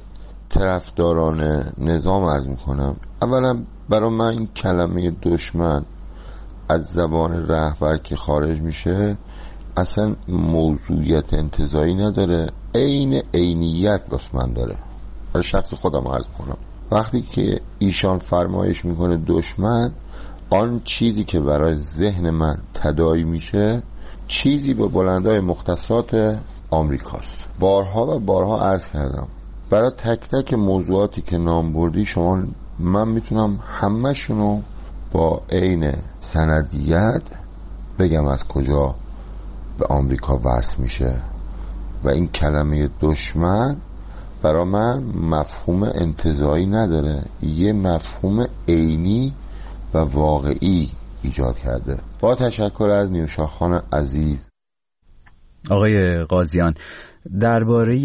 طرفداران نظام عرض میکنم. اولا برای من این کلمه دشمن از زبان رهبر که خارج میشه اصلا موضوعیت انتزاعی نداره، عینیت دشمن داره. از شخص خودم عرض کنم، وقتی که ایشان فرمایش میکنه دشمن، آن چیزی که برای ذهن من تداعی میشه چیزی به بلندای مختصات آمریکاست. بارها و بارها عرض کردم برای تک تک موضوعاتی که نام بردی شما، من میتونم همه شونو با عین سندیت بگم از کجا به آمریکا وصل میشه و این کلمه دشمن برای من مفهوم انتزاعی نداره، یه مفهوم عینی و واقعی ایجاد کرده. با تشکر از نیوشا خان عزیز. آقای قاضیان، درباره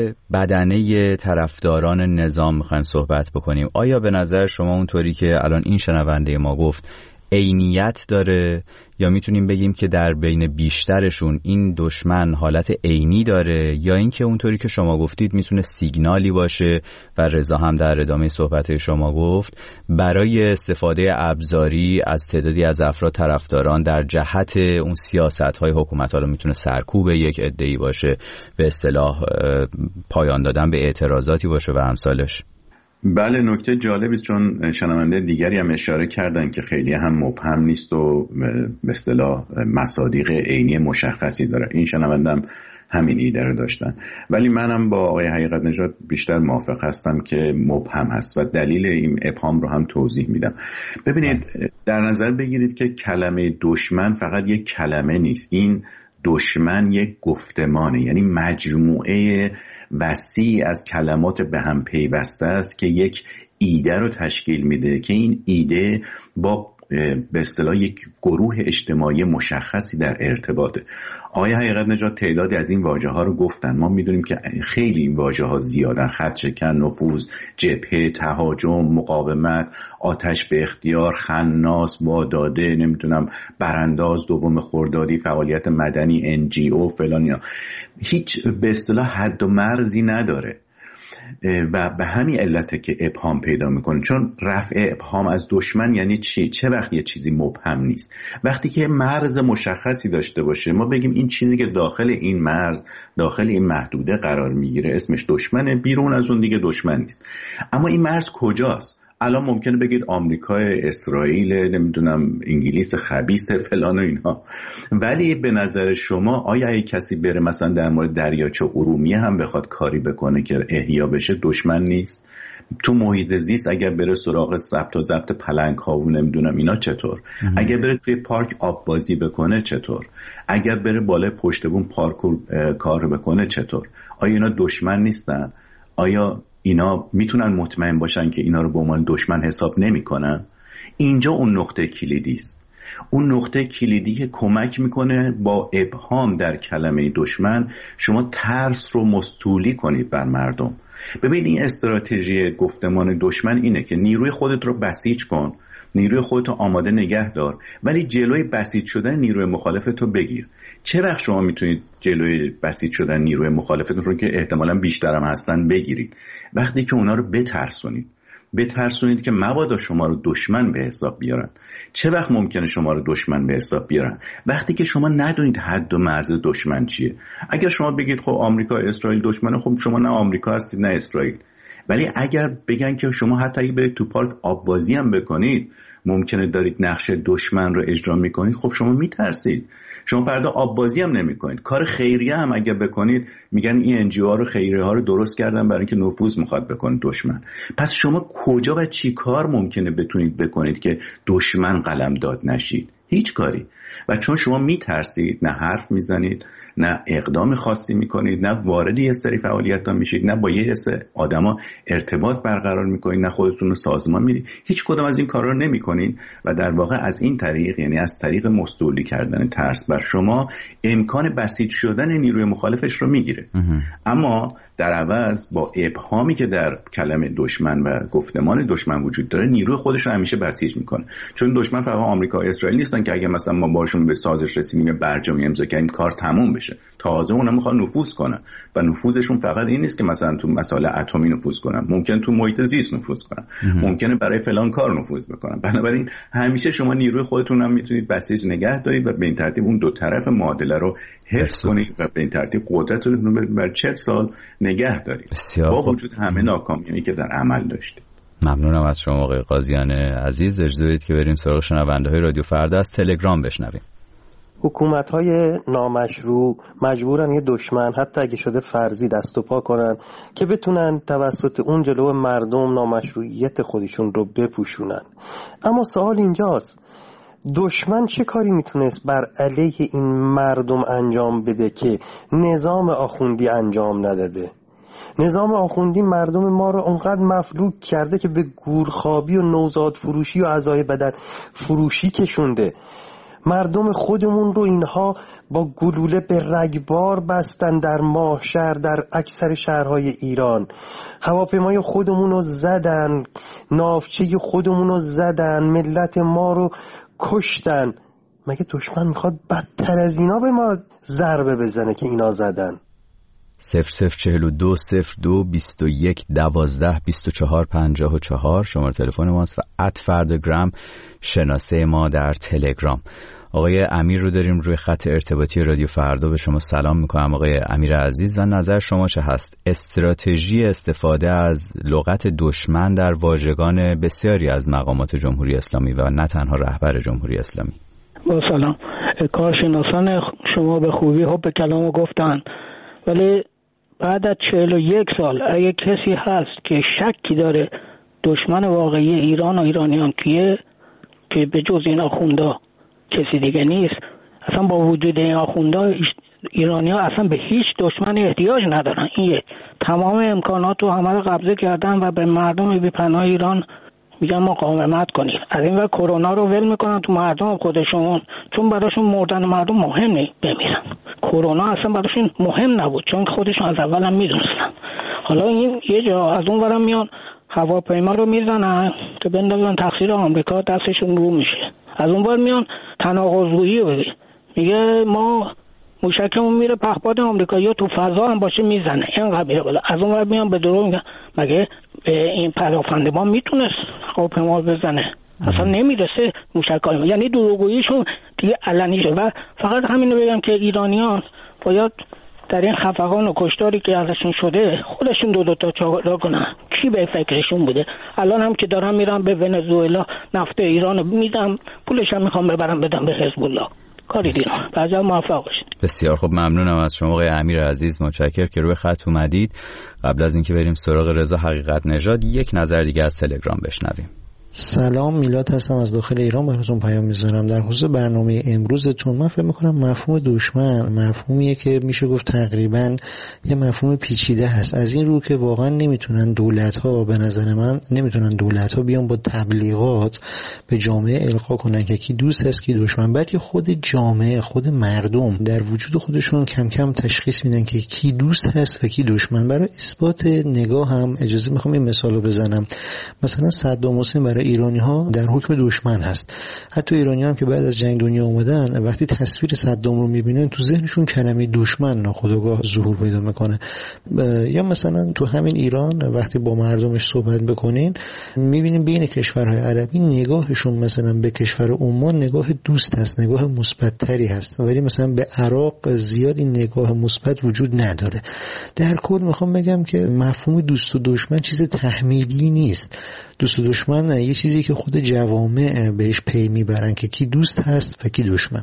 بدنه طرفداران نظام میخوایم صحبت بکنیم. آیا به نظر شما اونطوری که الان این شنونده ما گفت عینیت داره، یا میتونیم بگیم که در بین بیشترشون این دشمن حالت عینی داره، یا اینکه اونطوری که شما گفتید میتونه سیگنالی باشه و رضا هم در ادامه صحبت شما گفت برای استفاده ابزاری از تعدادی از افراد طرفداران در جهت اون سیاست‌های حکومت، حالا میتونه سرکوب یک عده‌ای باشه، به اصطلاح پایان دادن به اعتراضاتی باشه و امثالش؟ بله، نکته جالبی است، چون شنونده دیگری هم اشاره کردن که خیلی هم مبهم نیست و به اصطلاح مصادیق عینی مشخصی داره. این شنونده هم همین ایده رو داشتن، ولی منم با آقای حقیقت نژاد بیشتر موافق هستم که مبهم هست و دلیل این ابهام رو هم توضیح میدم. ببینید، در نظر بگیرید که کلمه دشمن فقط یک کلمه نیست، این دشمن یک گفتمانه، یعنی مجموعه وسیع از کلمات به هم پیوسته است که یک ایده رو تشکیل میده که این ایده با به اصطلاح یک گروه اجتماعی مشخصی در ارتباطه. آقای حقیقت نژاد تعدادی از این واژه ها رو گفتن. ما میدونیم که خیلی این واژه ها زیادن: خطشکن، نفوذ، جبهه، تهاجم، مقاومت، آتش به اختیار، خناس، واداده، نمیتونم برانداز، دوم خردادی، فعالیت مدنی، NGO فلان. هیچ به اصطلاح حد و مرزی نداره و به همین علته که ابهام پیدا میکنه. چون رفع ابهام از دشمن یعنی چی؟ چه وقت یه چیزی مبهم نیست؟ وقتی که مرز مشخصی داشته باشه، ما بگیم این چیزی که داخل این مرز، داخل این محدوده قرار میگیره اسمش دشمنه، بیرون از اون دیگه دشمن نیست. اما این مرز کجاست؟ الان ممکنه بگید آمریکا، اسرائیل، نمیدونم انگلیس خبیث فلان و اینها، ولی به نظر شما آیا اگه کسی بره مثلا در مورد دریاچه ارومیه هم بخواد کاری بکنه که احیا بشه، دشمن نیست؟ تو محیط زیست اگر بره سراغ ثبت و ضبط پلنگ ها و نمیدونم اینا چطور؟ اگر بره توی پارک آب بازی بکنه چطور؟ اگر بره بالای پشت بوم پارکور کار بکنه چطور؟ آیا اینا دشمن نیستن؟ آیا اینا میتونن مطمئن باشن که اینا رو به عنوان دشمن حساب نمیکنن؟ اینجا اون نقطه کلیدی است. اون نقطه کلیدی که کمک میکنه با ابهام در کلمه دشمن شما ترس رو مستولی کنید بر مردم. ببین، این استراتژی گفتمان دشمن اینه که نیروی خودت رو بسیج کن، نیروی خودت رو آماده نگه دار، ولی جلوی بسیج شدن نیروی مخالفت رو بگیر. چه وقت شما میتونید جلوی بسیج شدن نیروی مخالفت رو که احتمالاً بیشتر هم هستن بگیرید؟ وقتی که اونا رو بترسونید که مبادا شما رو دشمن به حساب بیارن. چه وقت ممکنه شما رو دشمن به حساب بیارن؟ وقتی که شما ندونید حد و مرز دشمن چیه. اگر شما بگید خب آمریکا اسرائیل دشمنه، خب شما نه آمریکا هستید نه اسرائیل. ولی اگر بگن که شما حتی اگه برید تو پارک آب بازی هم بکنید ممکنه دارید نقش دشمن رو اجرا میکنید، خب شما میترسید. شما فردا آب بازی هم نمیکنید. کار خیریه هم اگه بکنید میگن این NGO ها رو، خیریه ها رو درست کردن برای اینکه نفوذ میخواد بکنه دشمن. پس شما کجا و چی کار ممکنه بتونید بکنید که دشمن قلمداد نشید؟ هیچ کاری. و چون شما میترسید، نه حرف میزنید، نه اقدام خاصی میکنید، نه وارد یه سری فعالیت ها میشید، نه با یه سری آدما ارتباط برقرار میکنید، نه خودتون رو سازمان میدید، هیچ کدام از این کارا رو نمیکنید و در واقع از این طریق، یعنی از طریق مستولی کردن ترس بر شما، امکان بسیج شدن نیروی مخالفش رو میگیره. اما در عوض با ابهامی که در کلمه دشمن و گفتمان دشمن وجود داره، نیروی خودش رو همیشه بسیج میکنه. چون دشمن فقط آمریکا و اسرائیل نیستن که اگه مثلا ما باشون به سازش رسیدیم، برجامی امضا کردیم، کار تموم بشه. تازه اونا میخوان نفوذ کنن و نفوذشون فقط این نیست که مثلا تو مسائل اتمی نفوذ کنن، ممکن تو محیط زیست نفوذ کنن، ممکنه برای فلان کار نفوذ بکنن. بنابراین همیشه شما نیروی خودتون هم میتونید بسیج نگه دارید و به این ترتیب اون دو طرف معادله رو حفظ کنید و به این ترتیب قدرتتون رو بر 40 سال نگه دارید با وجود همه ناکامیانی که در عمل داشتید. ممنونم از شما آقای قاضیان عزیز. اجازه بدید که بریم سراغ شنونده‌های رادیو فردا از تلگرام بشنویم. حکومت‌های نامشروع مجبورن یه دشمن حتی اگه شده فرضی دست و پا کنن که بتونن توسط اون جلو مردم نامشروعیت خودشون رو بپوشونن. اما سوال اینجاست، دشمن چه کاری میتونست بر علیه این مردم انجام بده که نظام آخوندی انجام نداده؟ نظام آخوندی مردم ما رو اونقدر مفلوک کرده که به گورخوابی و نوزاد فروشی و اعضای بدن فروشی کشونده. مردم خودمون رو اینها با گلوله به رگبار بستن در ماهشهر، در اکثر شهرهای ایران. هواپیمای خودمون رو زدن، ناوچه خودمون رو زدن، ملت ما رو کشتن. مگه دشمن میخواد بدتر از اینا به ما ضربه بزنه که اینا زدن؟ 0042 02 21 12 24 54 شماره تلفن ماست و @فرداگرام شناسه ما در تلگرام. آقای امیر رو داریم روی خط ارتباطی رادیو فردا. به شما سلام میکنم آقای امیر عزیز و نظر شما چه هست؟ استراتژی استفاده از لغت دشمن در واژگان بسیاری از مقامات جمهوری اسلامی و نه تنها رهبر جمهوری اسلامی. با سلام. کارشناسان شما به خوبی حب کلامو گفتن، ولی بعد از 41 سال اگه کسی هست که شکی داره دشمن واقعی ایران و ایرانیان کیه که به جز این آخوندا کسی دیگه نیست، اصلا با وجود این آخوندا ایرانی‌ها اصلا به هیچ دشمنی احتیاج ندارن. این تمام امکانات رو همه رو قبضه کردن و به مردم بی‌پناه ایران میگن مقاومت کنید. از این و کرونا رو ول میکنن تو مردم خودشون، چون براشون مردن مردم مهم نیست، بمیرن. کرونا اصلا براشون مهم نبود چون خودشون از اول هم میدونستن. حالا این یه جا از اون ورم میان هواپیما رو میزنن که بندازن تقصیر آمریکا دستشون رو میشه. از اون ور میان تناقض‌گویی رو ببین، میگه ما موشکمون میره پهپاد آمریکایی‌ها تو فضا هم باشه میزنه، اینقدر میره بالا. از اون ور میان به درو میگن مگه این پدافندمان میتونست هواپیما بزنه؟ اصلا نمیرسه موشک‌های، یعنی دروغگوییشون دیگه علنی شد. و فقط همین رو بگم که ایرانیان باید در این خفقان و کشتاری که ازشون شده خودشون دو تا چهار کنن. کی به فکرشون بوده؟ الان هم که دارن میرن به ونزوئلا نفت ایرانو میدم، پولش هم میخوام ببرم بدم به حزب الله. کاری دیگه. بعضی موفق باشید. بسیار خوب، ممنونم از شما آقای امیر عزیز، متشکرم که روی خط اومدید. قبل از اینکه بریم سراغ رضا حقیقت نژاد یک نظر دیگه از تلگرام بشنویم. سلام، میلاد هستم از داخل ایران، براتون پیام میذارم در خصوص برنامه امروزتون. من فکر میکنم مفهوم دشمن مفهومیه که میشه گفت تقریبا یه مفهوم پیچیده هست، از این رو که واقعا نمیتونن دولت‌ها، به نظر من نمیتونن دولت‌ها بیان با تبلیغات به جامعه القا کنن که کی دوست هست کی دشمن، بلکه خود جامعه، خود مردم در وجود خودشون کم کم تشخیص میدن که کی دوست هست و کی دشمن. برای اثبات نگاه هم اجازه میخوام این مثالو بزنم. مثلا صدام حسین برای ایرانی ها در حکم دشمن هست. حتی ایرانی ها هم که بعد از جنگ دنیا اومدن وقتی تصویر صدام رو میبینن تو ذهنشون کلمه دشمن ناخودآگاه ظهور پیدا میکنه. یا مثلا تو همین ایران وقتی با مردمش صحبت بکنین میبینیم بین کشورهای عربی نگاهشون مثلا به کشور عمان نگاه دوست هست، نگاه مثبت‌تری هست، ولی مثلا به عراق زیاد این نگاه مثبت وجود نداره. در کل میخوام بگم که مفهوم دوست و دشمن چیز تحمیلی نیست. دوست و دشمن یه چیزی که خود جوامع بهش پی میبرن که کی دوست هست و کی دشمن.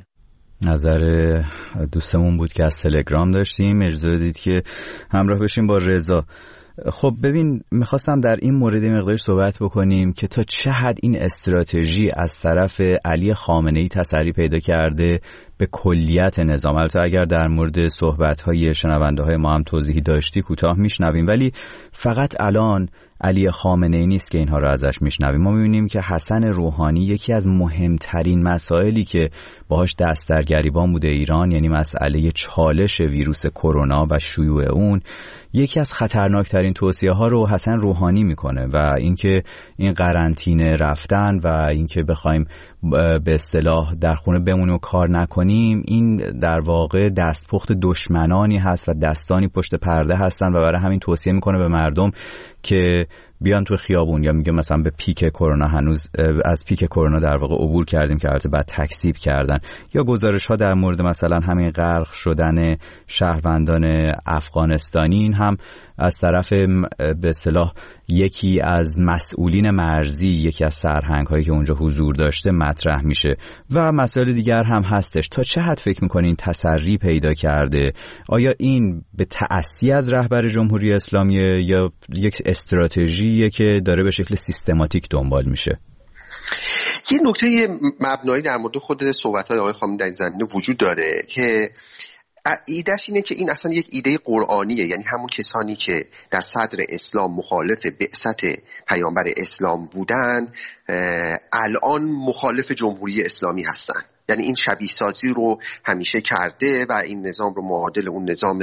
نظر دوستمون بود که از تلگرام داشتیم. اجازه بدید که همراه بشیم با رضا. خب ببین، میخواستم در این مورد مقداری صحبت بکنیم که تا چه حد این استراتژی از طرف علی خامنه‌ای تسری پیدا کرده به کلیت نظام. البته اگر در مورد صحبت‌های شنونده‌های ما هم توضیحی داشتی کوتاه میشنویم، ولی فقط الان علی خامنه‌ای نیست که اینها رو ازش میشنویم. ما میبینیم که حسن روحانی یکی از مهمترین مسائلی که باهاش دست در گریبان بوده ایران، یعنی مسئله چالش ویروس کرونا و شیوع اون، یکی از خطرناکترین توصیه‌ها رو حسن روحانی میکنه و اینکه این قرنطینه رفتن و اینکه بخوایم به اصطلاح در خونه بمونیم و کار نکنیم، این در واقع دستپخت دشمنانی هست و دستانی پشت پرده هستن و برای همین توصیه میکنه به مردم که بیان تو خیابون، یا میگه مثلا به پیک کرونا، هنوز از پیک کرونا در واقع عبور کردیم که البته بعد تکذیب کردن، یا گزارش ها در مورد مثلا همین غرق شدن شهروندان افغانستانی، این هم از طرف به اصطلاح یکی از مسئولین مرزی، یکی از سرهنگ هایی که اونجا حضور داشته مطرح میشه و مسائل دیگر هم هستش. تا چه حد فکر میکنین تسری پیدا کرده؟ آیا این به تأسی از رهبر جمهوری اسلامی یا یک استراتژیه که داره به شکل سیستماتیک دنبال میشه؟ یه نکته مبنایی در مورد خود صحبت‌های آقای خامنه‌ای در این زمینه وجود داره که ایدهش اینه که این اصلا یک ایده قرآنیه، یعنی همون کسانی که در صدر اسلام مخالف بعثت پیامبر اسلام بودن الان مخالف جمهوری اسلامی هستن. یعنی این شبیه سازی رو همیشه کرده و این نظام رو معادل اون نظام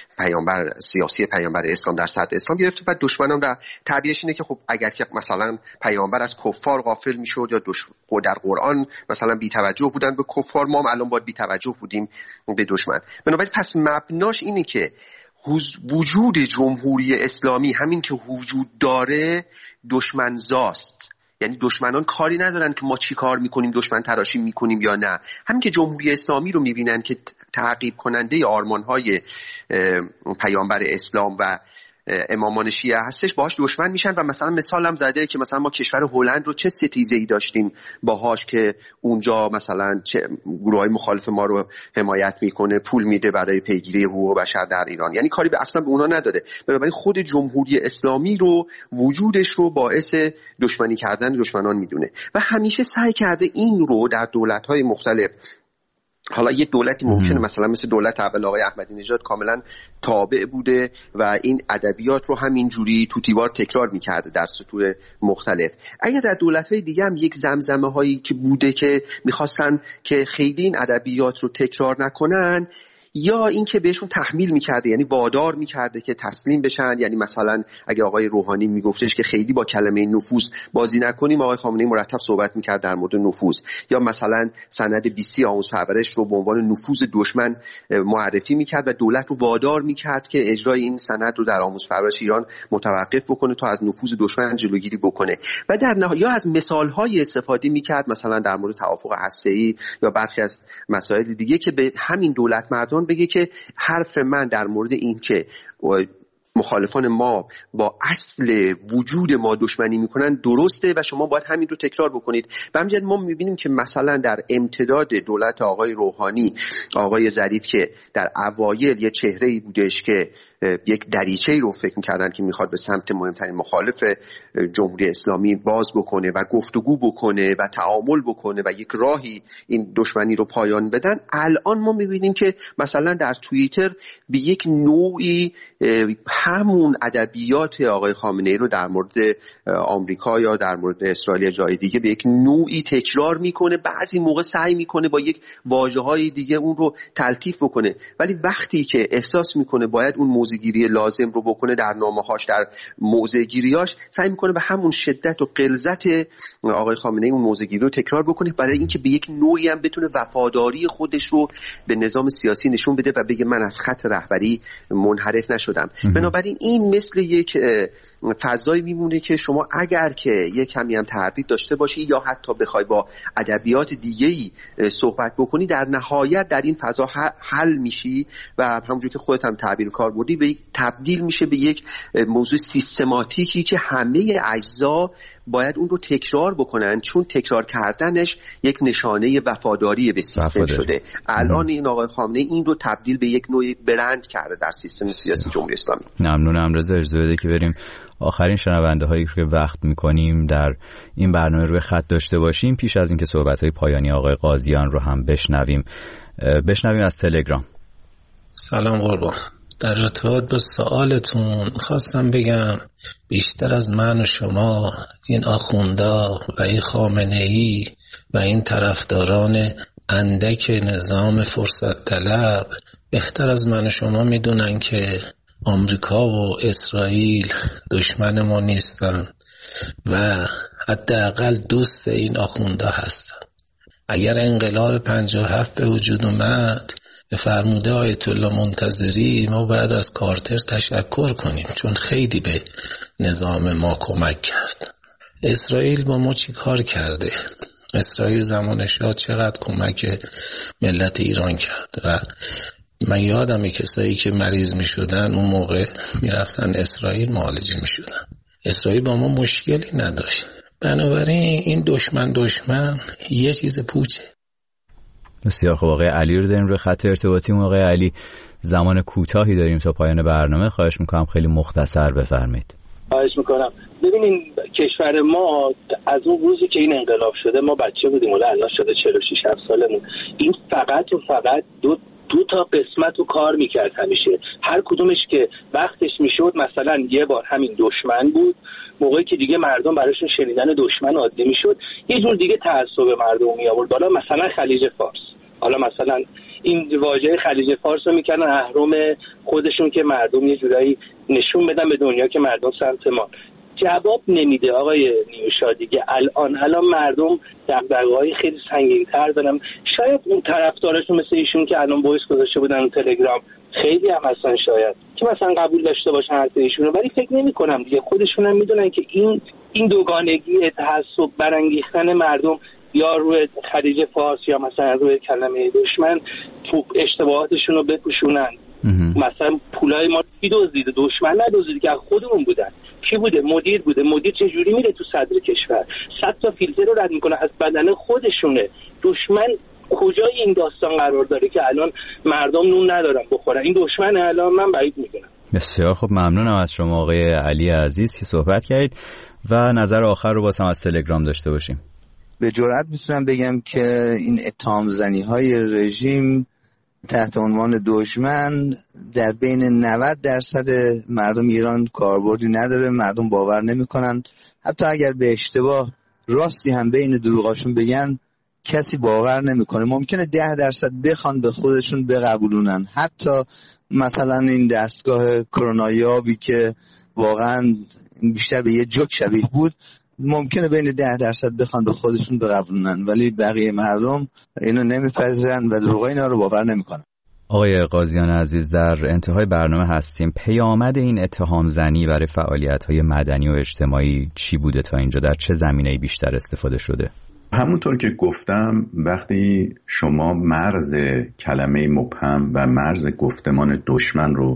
سیاسی پیامبر اسلام در صدر اسلام گرفته و دشمنان و تعبیرش اینه که خب اگر که مثلا پیامبر از کفار غافل میشد یا در قرآن مثلا بی توجه بودن به کفار، ما هم الان باید بی توجه بودیم به دشمن. بنابراین پس مبناش اینه که وجود جمهوری اسلامی همین که وجود داره دشمنزاست، یعنی دشمنان کاری ندارن که ما چی کار میکنیم، دشمن تراشی میکنیم یا نه. همین که جمهوری اسلامی رو میبینن که تعقیب کننده آرمانهای پیامبر اسلام و امامان شیعه هستش باهاش دشمن میشن. و مثلا مثال هم زده که مثلا ما کشور هلند رو چه ستیزه‌ای داشتیم باهاش که اونجا مثلا گروهای مخالف ما رو حمایت میکنه، پول میده برای پیگیری حقوق بشر در ایران، یعنی کاری به اصلا به اونا نداده. بنابراین خود جمهوری اسلامی رو وجودش رو باعث دشمنی کردن دشمنان میدونه و همیشه سعی کرده این رو در دولت‌های مختلف، حالا یه دولتی ممکنه مثلا مثل دولت اول آقای احمدی نژاد کاملا تابع بوده و این ادبیات رو همین جوری توتیوار تکرار میکرده در سطوح مختلف. اگر در دولت‌های دیگه هم یک زمزمه هایی که بوده که میخواستن که خیلی این ادبیات رو تکرار نکنن، یا این که بهشون تحمیل میکرده، یعنی وادار میکرده که تسلیم بشن. یعنی مثلا اگه آقای روحانی میگفتش که خیلی با کلمه نفوذ بازی نکنیم، آقای خامنه‌ای مرتب صحبت میکرد در مورد نفوذ. یا مثلا سند 20 آموز پرورش رو به عنوان نفوذ دشمن معرفی میکرد و دولت رو وادار میکرد که اجرای این سند رو در آموز پرورش ایران متوقف بکنه تا از نفوذ دشمن جلوگیری بکنه. و در نهایت یا از مثال‌های استفاده میکرد، مثلا در مورد توافق هسته‌ای یا برخی از مسائل دیگه که به همین دولت مردان بگه که حرف من در مورد این که مخالفان ما با اصل وجود ما دشمنی میکنن درسته و شما باید همین رو تکرار بکنید. و همینجد ما میبینیم که مثلا در امتداد دولت آقای روحانی، آقای ظریف که در اوایل یه چهره‌ای بودش که یک دریچه‌ای رو فکر می‌کردن که میخواد به سمت مهمترین مخالف جمهوری اسلامی باز بکنه و گفتگو بکنه و تعامل بکنه و یک راهی این دشمنی رو پایان بدن. الان ما می‌بینیم که مثلا در توییتر به یک نوعی همون ادبیات آقای خامنه‌ای رو در مورد آمریکا یا در مورد اسرائیل یا جای دیگه به یک نوعی تکرار میکنه. بعضی موقع سعی میکنه با یک واژه‌های دیگه اون رو تلطیف بکنه، ولی وقتی که احساس میکنه باید اون موضع‌گیری لازم رو بکنه در نامه‌هاش، در موضع‌گیری‌هاش، سعی میکنه به همون شدت و غلظت آقای خامنه‌ای اون موضع‌گیری رو تکرار بکنه برای اینکه به یک نوعی هم بتونه وفاداری خودش رو به نظام سیاسی نشون بده و بگه من از خط رهبری منحرف نشدم. بنابراین این مثل یک فضایی میمونه که شما اگر که یک کمی هم تردید داشته باشی یا حتی بخوای با ادبیات دیگه‌ای صحبت بکنی، در نهایت در این فضا حل میشی و همونجور که خودت هم تعبیر کار بردی به تبدیل میشه به یک موضوع سیستماتیکی که همه اجزا باید اون رو تکرار بکنن، چون تکرار کردنش یک نشانه وفاداری به سیستم شده. الان این آقای خامنه‌ای این رو تبدیل به یک نوع برند کرده در سیستم سیاسی جمهوری اسلامی. ممنونم. رضا اجازه بده که بریم آخرین شنونده هایی که وقت میکنیم در این برنامه روی خط داشته باشیم پیش از اینکه صحبت های پایانی آقای قاضیان رو هم بشنویم از تلگرام. سلام قربان. در ارتباط با سوالتون خواستم بگم بیشتر از من و شما این آخوندا و این خامنه‌ای و این طرفداران اندک نظام فرصت طلب بهتر از من و شما میدونن که آمریکا و اسرائیل دشمن ما نیستن و حداقل دوست این آخوندا هستن. اگر انقلاب 57 به وجود اومد به فرموده آیت الله منتظری ما باید از کارتر تشکر کنیم، چون خیلی به نظام ما کمک کرد. اسرائیل با ما چی کار کرده؟ اسرائیل زمان شاه چقدر کمک ملت ایران کرد و من یادمه کسایی که مریض می شدن اون موقع می رفتن اسرائیل معالجه می شدن. اسرائیل با ما مشکلی نداشت. بنابراین این دشمن یه چیز پوچه. بسیار خوب. آقای علی رو داریم روی خط ارتباطی. آقای علی زمان کوتاهی داریم تا پایان برنامه، خواهش میکنم خیلی مختصر بفرمایید. خواهش میکنم. ببینین کشور ما از اون روزی که این انقلاب شده، ما بچه بودیم ولی الان شده 46-7 سالمون، این فقط و فقط دو تا قسمت رو کار میکرد همیشه. هر کدومش که وقتش میشد، مثلا یه بار همین دشمن بود، موقعی که دیگه مردم براشون شنیدن دشمن عادی میشد، یه جور دیگه تعصب مردم می آورد بالا، مثلا خلیج فارس. حالا مثلا این واژه خلیج فارس رو میکنن اهرم خودشون که مردم یه جورایی نشون بدن به دنیا که مردم سمت ما. جواب نمیده آقای نیوشا دیگه. الان مردم دغدغه‌های خیلی سنگین‌تر دارن. شاید اون طرفداراشون مثل ایشون که الان وایس گذاشته بودن تلگرام خیلی هم هستن شاید که مثلا قبول داشته باشن حرف ایشون رو، ولی فکر نمی‌کنم دیگه. خودشون هم میدونن که این دوگانگی تعصب برانگیختن مردم یا روی خلیج فارس یا مثلا روی کلمه دشمن اشتباهاتشون رو بپوشونن. مثلا پولای ما کی دزدیده؟ دشمن ندزدیده که از خودمون بودن. کی بوده؟ مدیر بوده. مدیر چه جوری میره تو صدر کشور 100 تا فیلتر رو رد میکنه از بدن خودشونه. دشمن کجای این داستان قرار داره که الان مردم نون ندارن بخورن؟ این دشمن الان من بعید میدونم. بسیار خب، ممنونم از شما آقای علی عزیز که صحبت کردید و نظر آخر رو هم از تلگرام داشته باشیم. به جرئت میتونم بگم که این اتهام زنی های رژیم تحت عنوان دشمن در بین 90% مردم ایران کاربردی نداره. مردم باور نمیکنن. حتی اگر به اشتباه راستی هم بین دروغاشون بگن کسی باور نمیکنه. ممکنه 10% بخوان به خودشون بقبولونن. حتی مثلا این دستگاه کرونایابی که واقعا بیشتر به یه جوک شبیه بود، ممکنه بین 10% بخوان به خودشون بقبولونن، ولی بقیه مردم اینو نمیپذیرن و دروغای اینا رو باور نمیکنن. آقای قاضیان عزیز، در انتهای برنامه هستیم. پیامد این اتهام زنی برای فعالیت‌های مدنی و اجتماعی چی بوده تا اینجا؟ در چه زمینه‌ای بیشتر استفاده شده؟ همونطور که گفتم، وقتی شما مرز کلمه مبهم و مرز گفتمان دشمن رو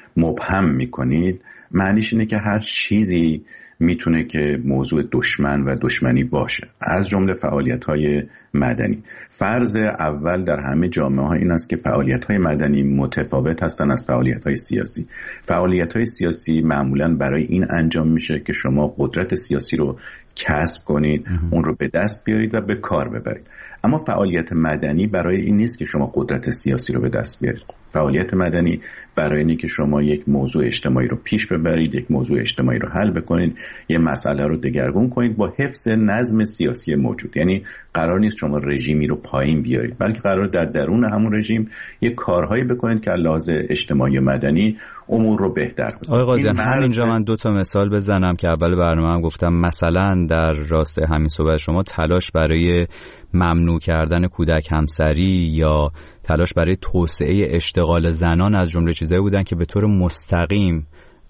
مبهم میکنید، معنیش اینه که هر چیزی میتونه که موضوع دشمن و دشمنی باشه، از جمله فعالیت‌های مدنی. فرض اول در همه جامعه‌ها این است که فعالیت‌های مدنی متفاوت هستن از فعالیت‌های سیاسی. فعالیت‌های سیاسی معمولاً برای این انجام میشه که شما قدرت سیاسی رو کسب کنید، اون رو به دست بیارید و به کار ببرید. اما فعالیت مدنی برای این نیست که شما قدرت سیاسی رو به دست بیارید. فعالیت مدنی برای اینه که شما یک موضوع اجتماعی رو پیش ببرید، یک موضوع اجتماعی رو حل بکنید، یه مسئله رو دگرگون کنید با حفظ نظم سیاسی موجود. یعنی قرار نیست شما رژیمی رو پایین بیارید، بلکه قرار در درون همون رژیم یک کارهایی بکنید که لحاظ اجتماعی و مدنی امور رو بهتر کنید. آقای قاضیان، همینجا من 2 تا مثال بزنم که اول برنامه هم گفتم. مثلا در راست همین صحبت شما، تلاش برای ممنوع کردن کودک همسری یا تلاش برای توسعه اشتغال زنان از جمله چیزایی بودن که به طور مستقیم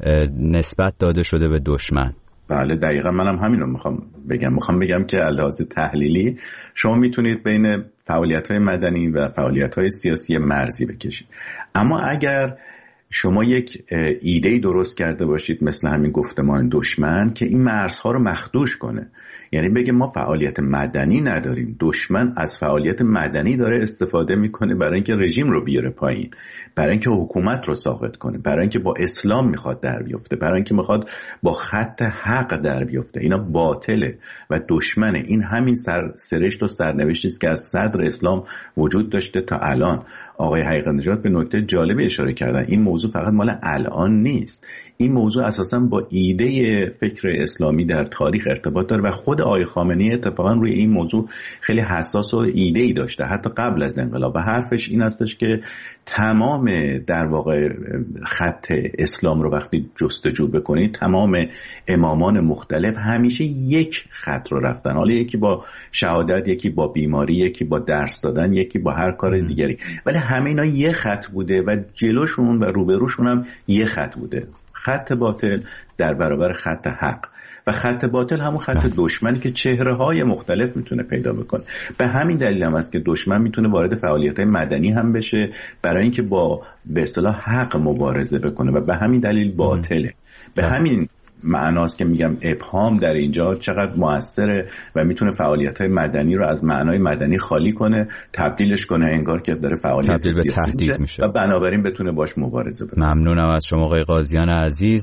نسبت داده شده به دشمن. بله دقیقا، منم همین رو میخوام بگم که لحاظ تحلیلی شما میتونید بین فعالیت‌های مدنی و فعالیت‌های سیاسی مرزی بکشید. اما اگر شما یک ایده‌ای درست کرده باشید مثل همین گفتمان دشمن که این مرزها رو مخدوش کنه، یعنی بگه ما فعالیت مدنی نداریم، دشمن از فعالیت مدنی داره استفاده میکنه برای اینکه رژیم رو بیاره پایین، برای اینکه حکومت رو ساقط کنه، برای اینکه با اسلام میخواد در بیفته، برای اینکه میخواد با خط حق در بیفته. اینا باطله و دشمنه. این همین سرشت و سرنوشتی است که از صدر اسلام وجود داشته تا الان. آقای حقیقت نژاد به نکته جالبی اشاره کردن. این موضوع فقط مال الان نیست، این موضوع اساساً با ایده فکر اسلامی در تاریخ ارتباط داره و خود آقای خامنه‌ای اتفاقاً روی این موضوع خیلی حساس و ایده‌ای داشته حتی قبل از انقلاب و حرفش این هستش که تمام در واقع خط اسلام رو وقتی جستجو بکنید، تمام امامان مختلف همیشه یک خط رو رفتن، حالا یکی با شهادت، یکی با بیماری، یکی با درس دادن، یکی با هر کار دیگری، ولی همه اینا یه خط بوده و جلوشون و روبروشون هم یه خط بوده، خط باطل در برابر خط حق. و خط باطل همون خط دشمنی که چهره‌های مختلف میتونه پیدا بکنه. به همین دلیل هم است که دشمن میتونه وارد فعالیت‌های مدنی هم بشه برای اینکه با به اصطلاح حق مبارزه بکنه و به همین دلیل باطله. به همین معناست که میگم ابهام در اینجا چقدر موثره و میتونه فعالیت‌های مدنی رو از معنای مدنی خالی کنه، تبدیلش کنه انگار که داره فعالیت سیاسی میشه و بنابراین بتونه باش مبارزه بکنه. ممنونم از شما آقای قاضیان عزیز.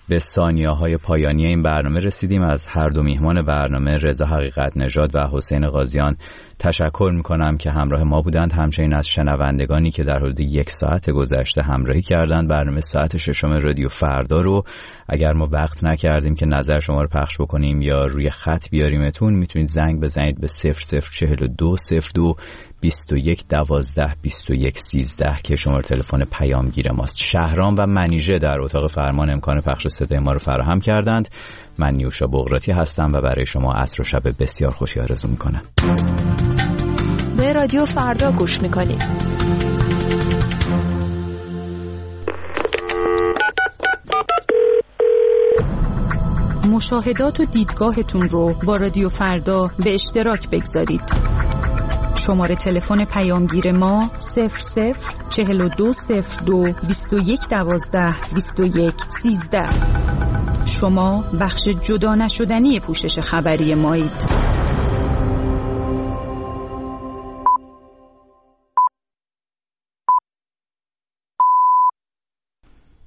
به ثانیه‌های پایانی این برنامه رسیدیم. از هر دو میهمان برنامه رضا حقیقت نژاد و حسین قاضیان تشکر میکنم که همراه ما بودند. همچنین از شنوندگانی که در حدود 1 ساعت گذشته همراهی کردند. برنامه ساعت 6 رادیو فردا رو اگر ما وقت نکردیم که نظر شما رو پخش بکنیم یا روی خط بیاریمتون، میتونید زنگ بزنید به 0042 02 21 12 21 13 که شماره تلفن پیامگیر ماست. شهرام و منیژه در اتاق فرمان امکان پخش صدای ما رو فراهم کردند. من نیوشا بغراتی هستم و برای شما عصر و شب بسیار خوشی آرزو میکنم. به رادیو فردا گوش میکنید. مشاهدات و دیدگاهتون رو با رادیو فردا به اشتراک بگذارید. شماره تلفن پیامگیر ما 004202 21 12 21 13. شما بخش جدا نشدنی پوشش خبری مایید.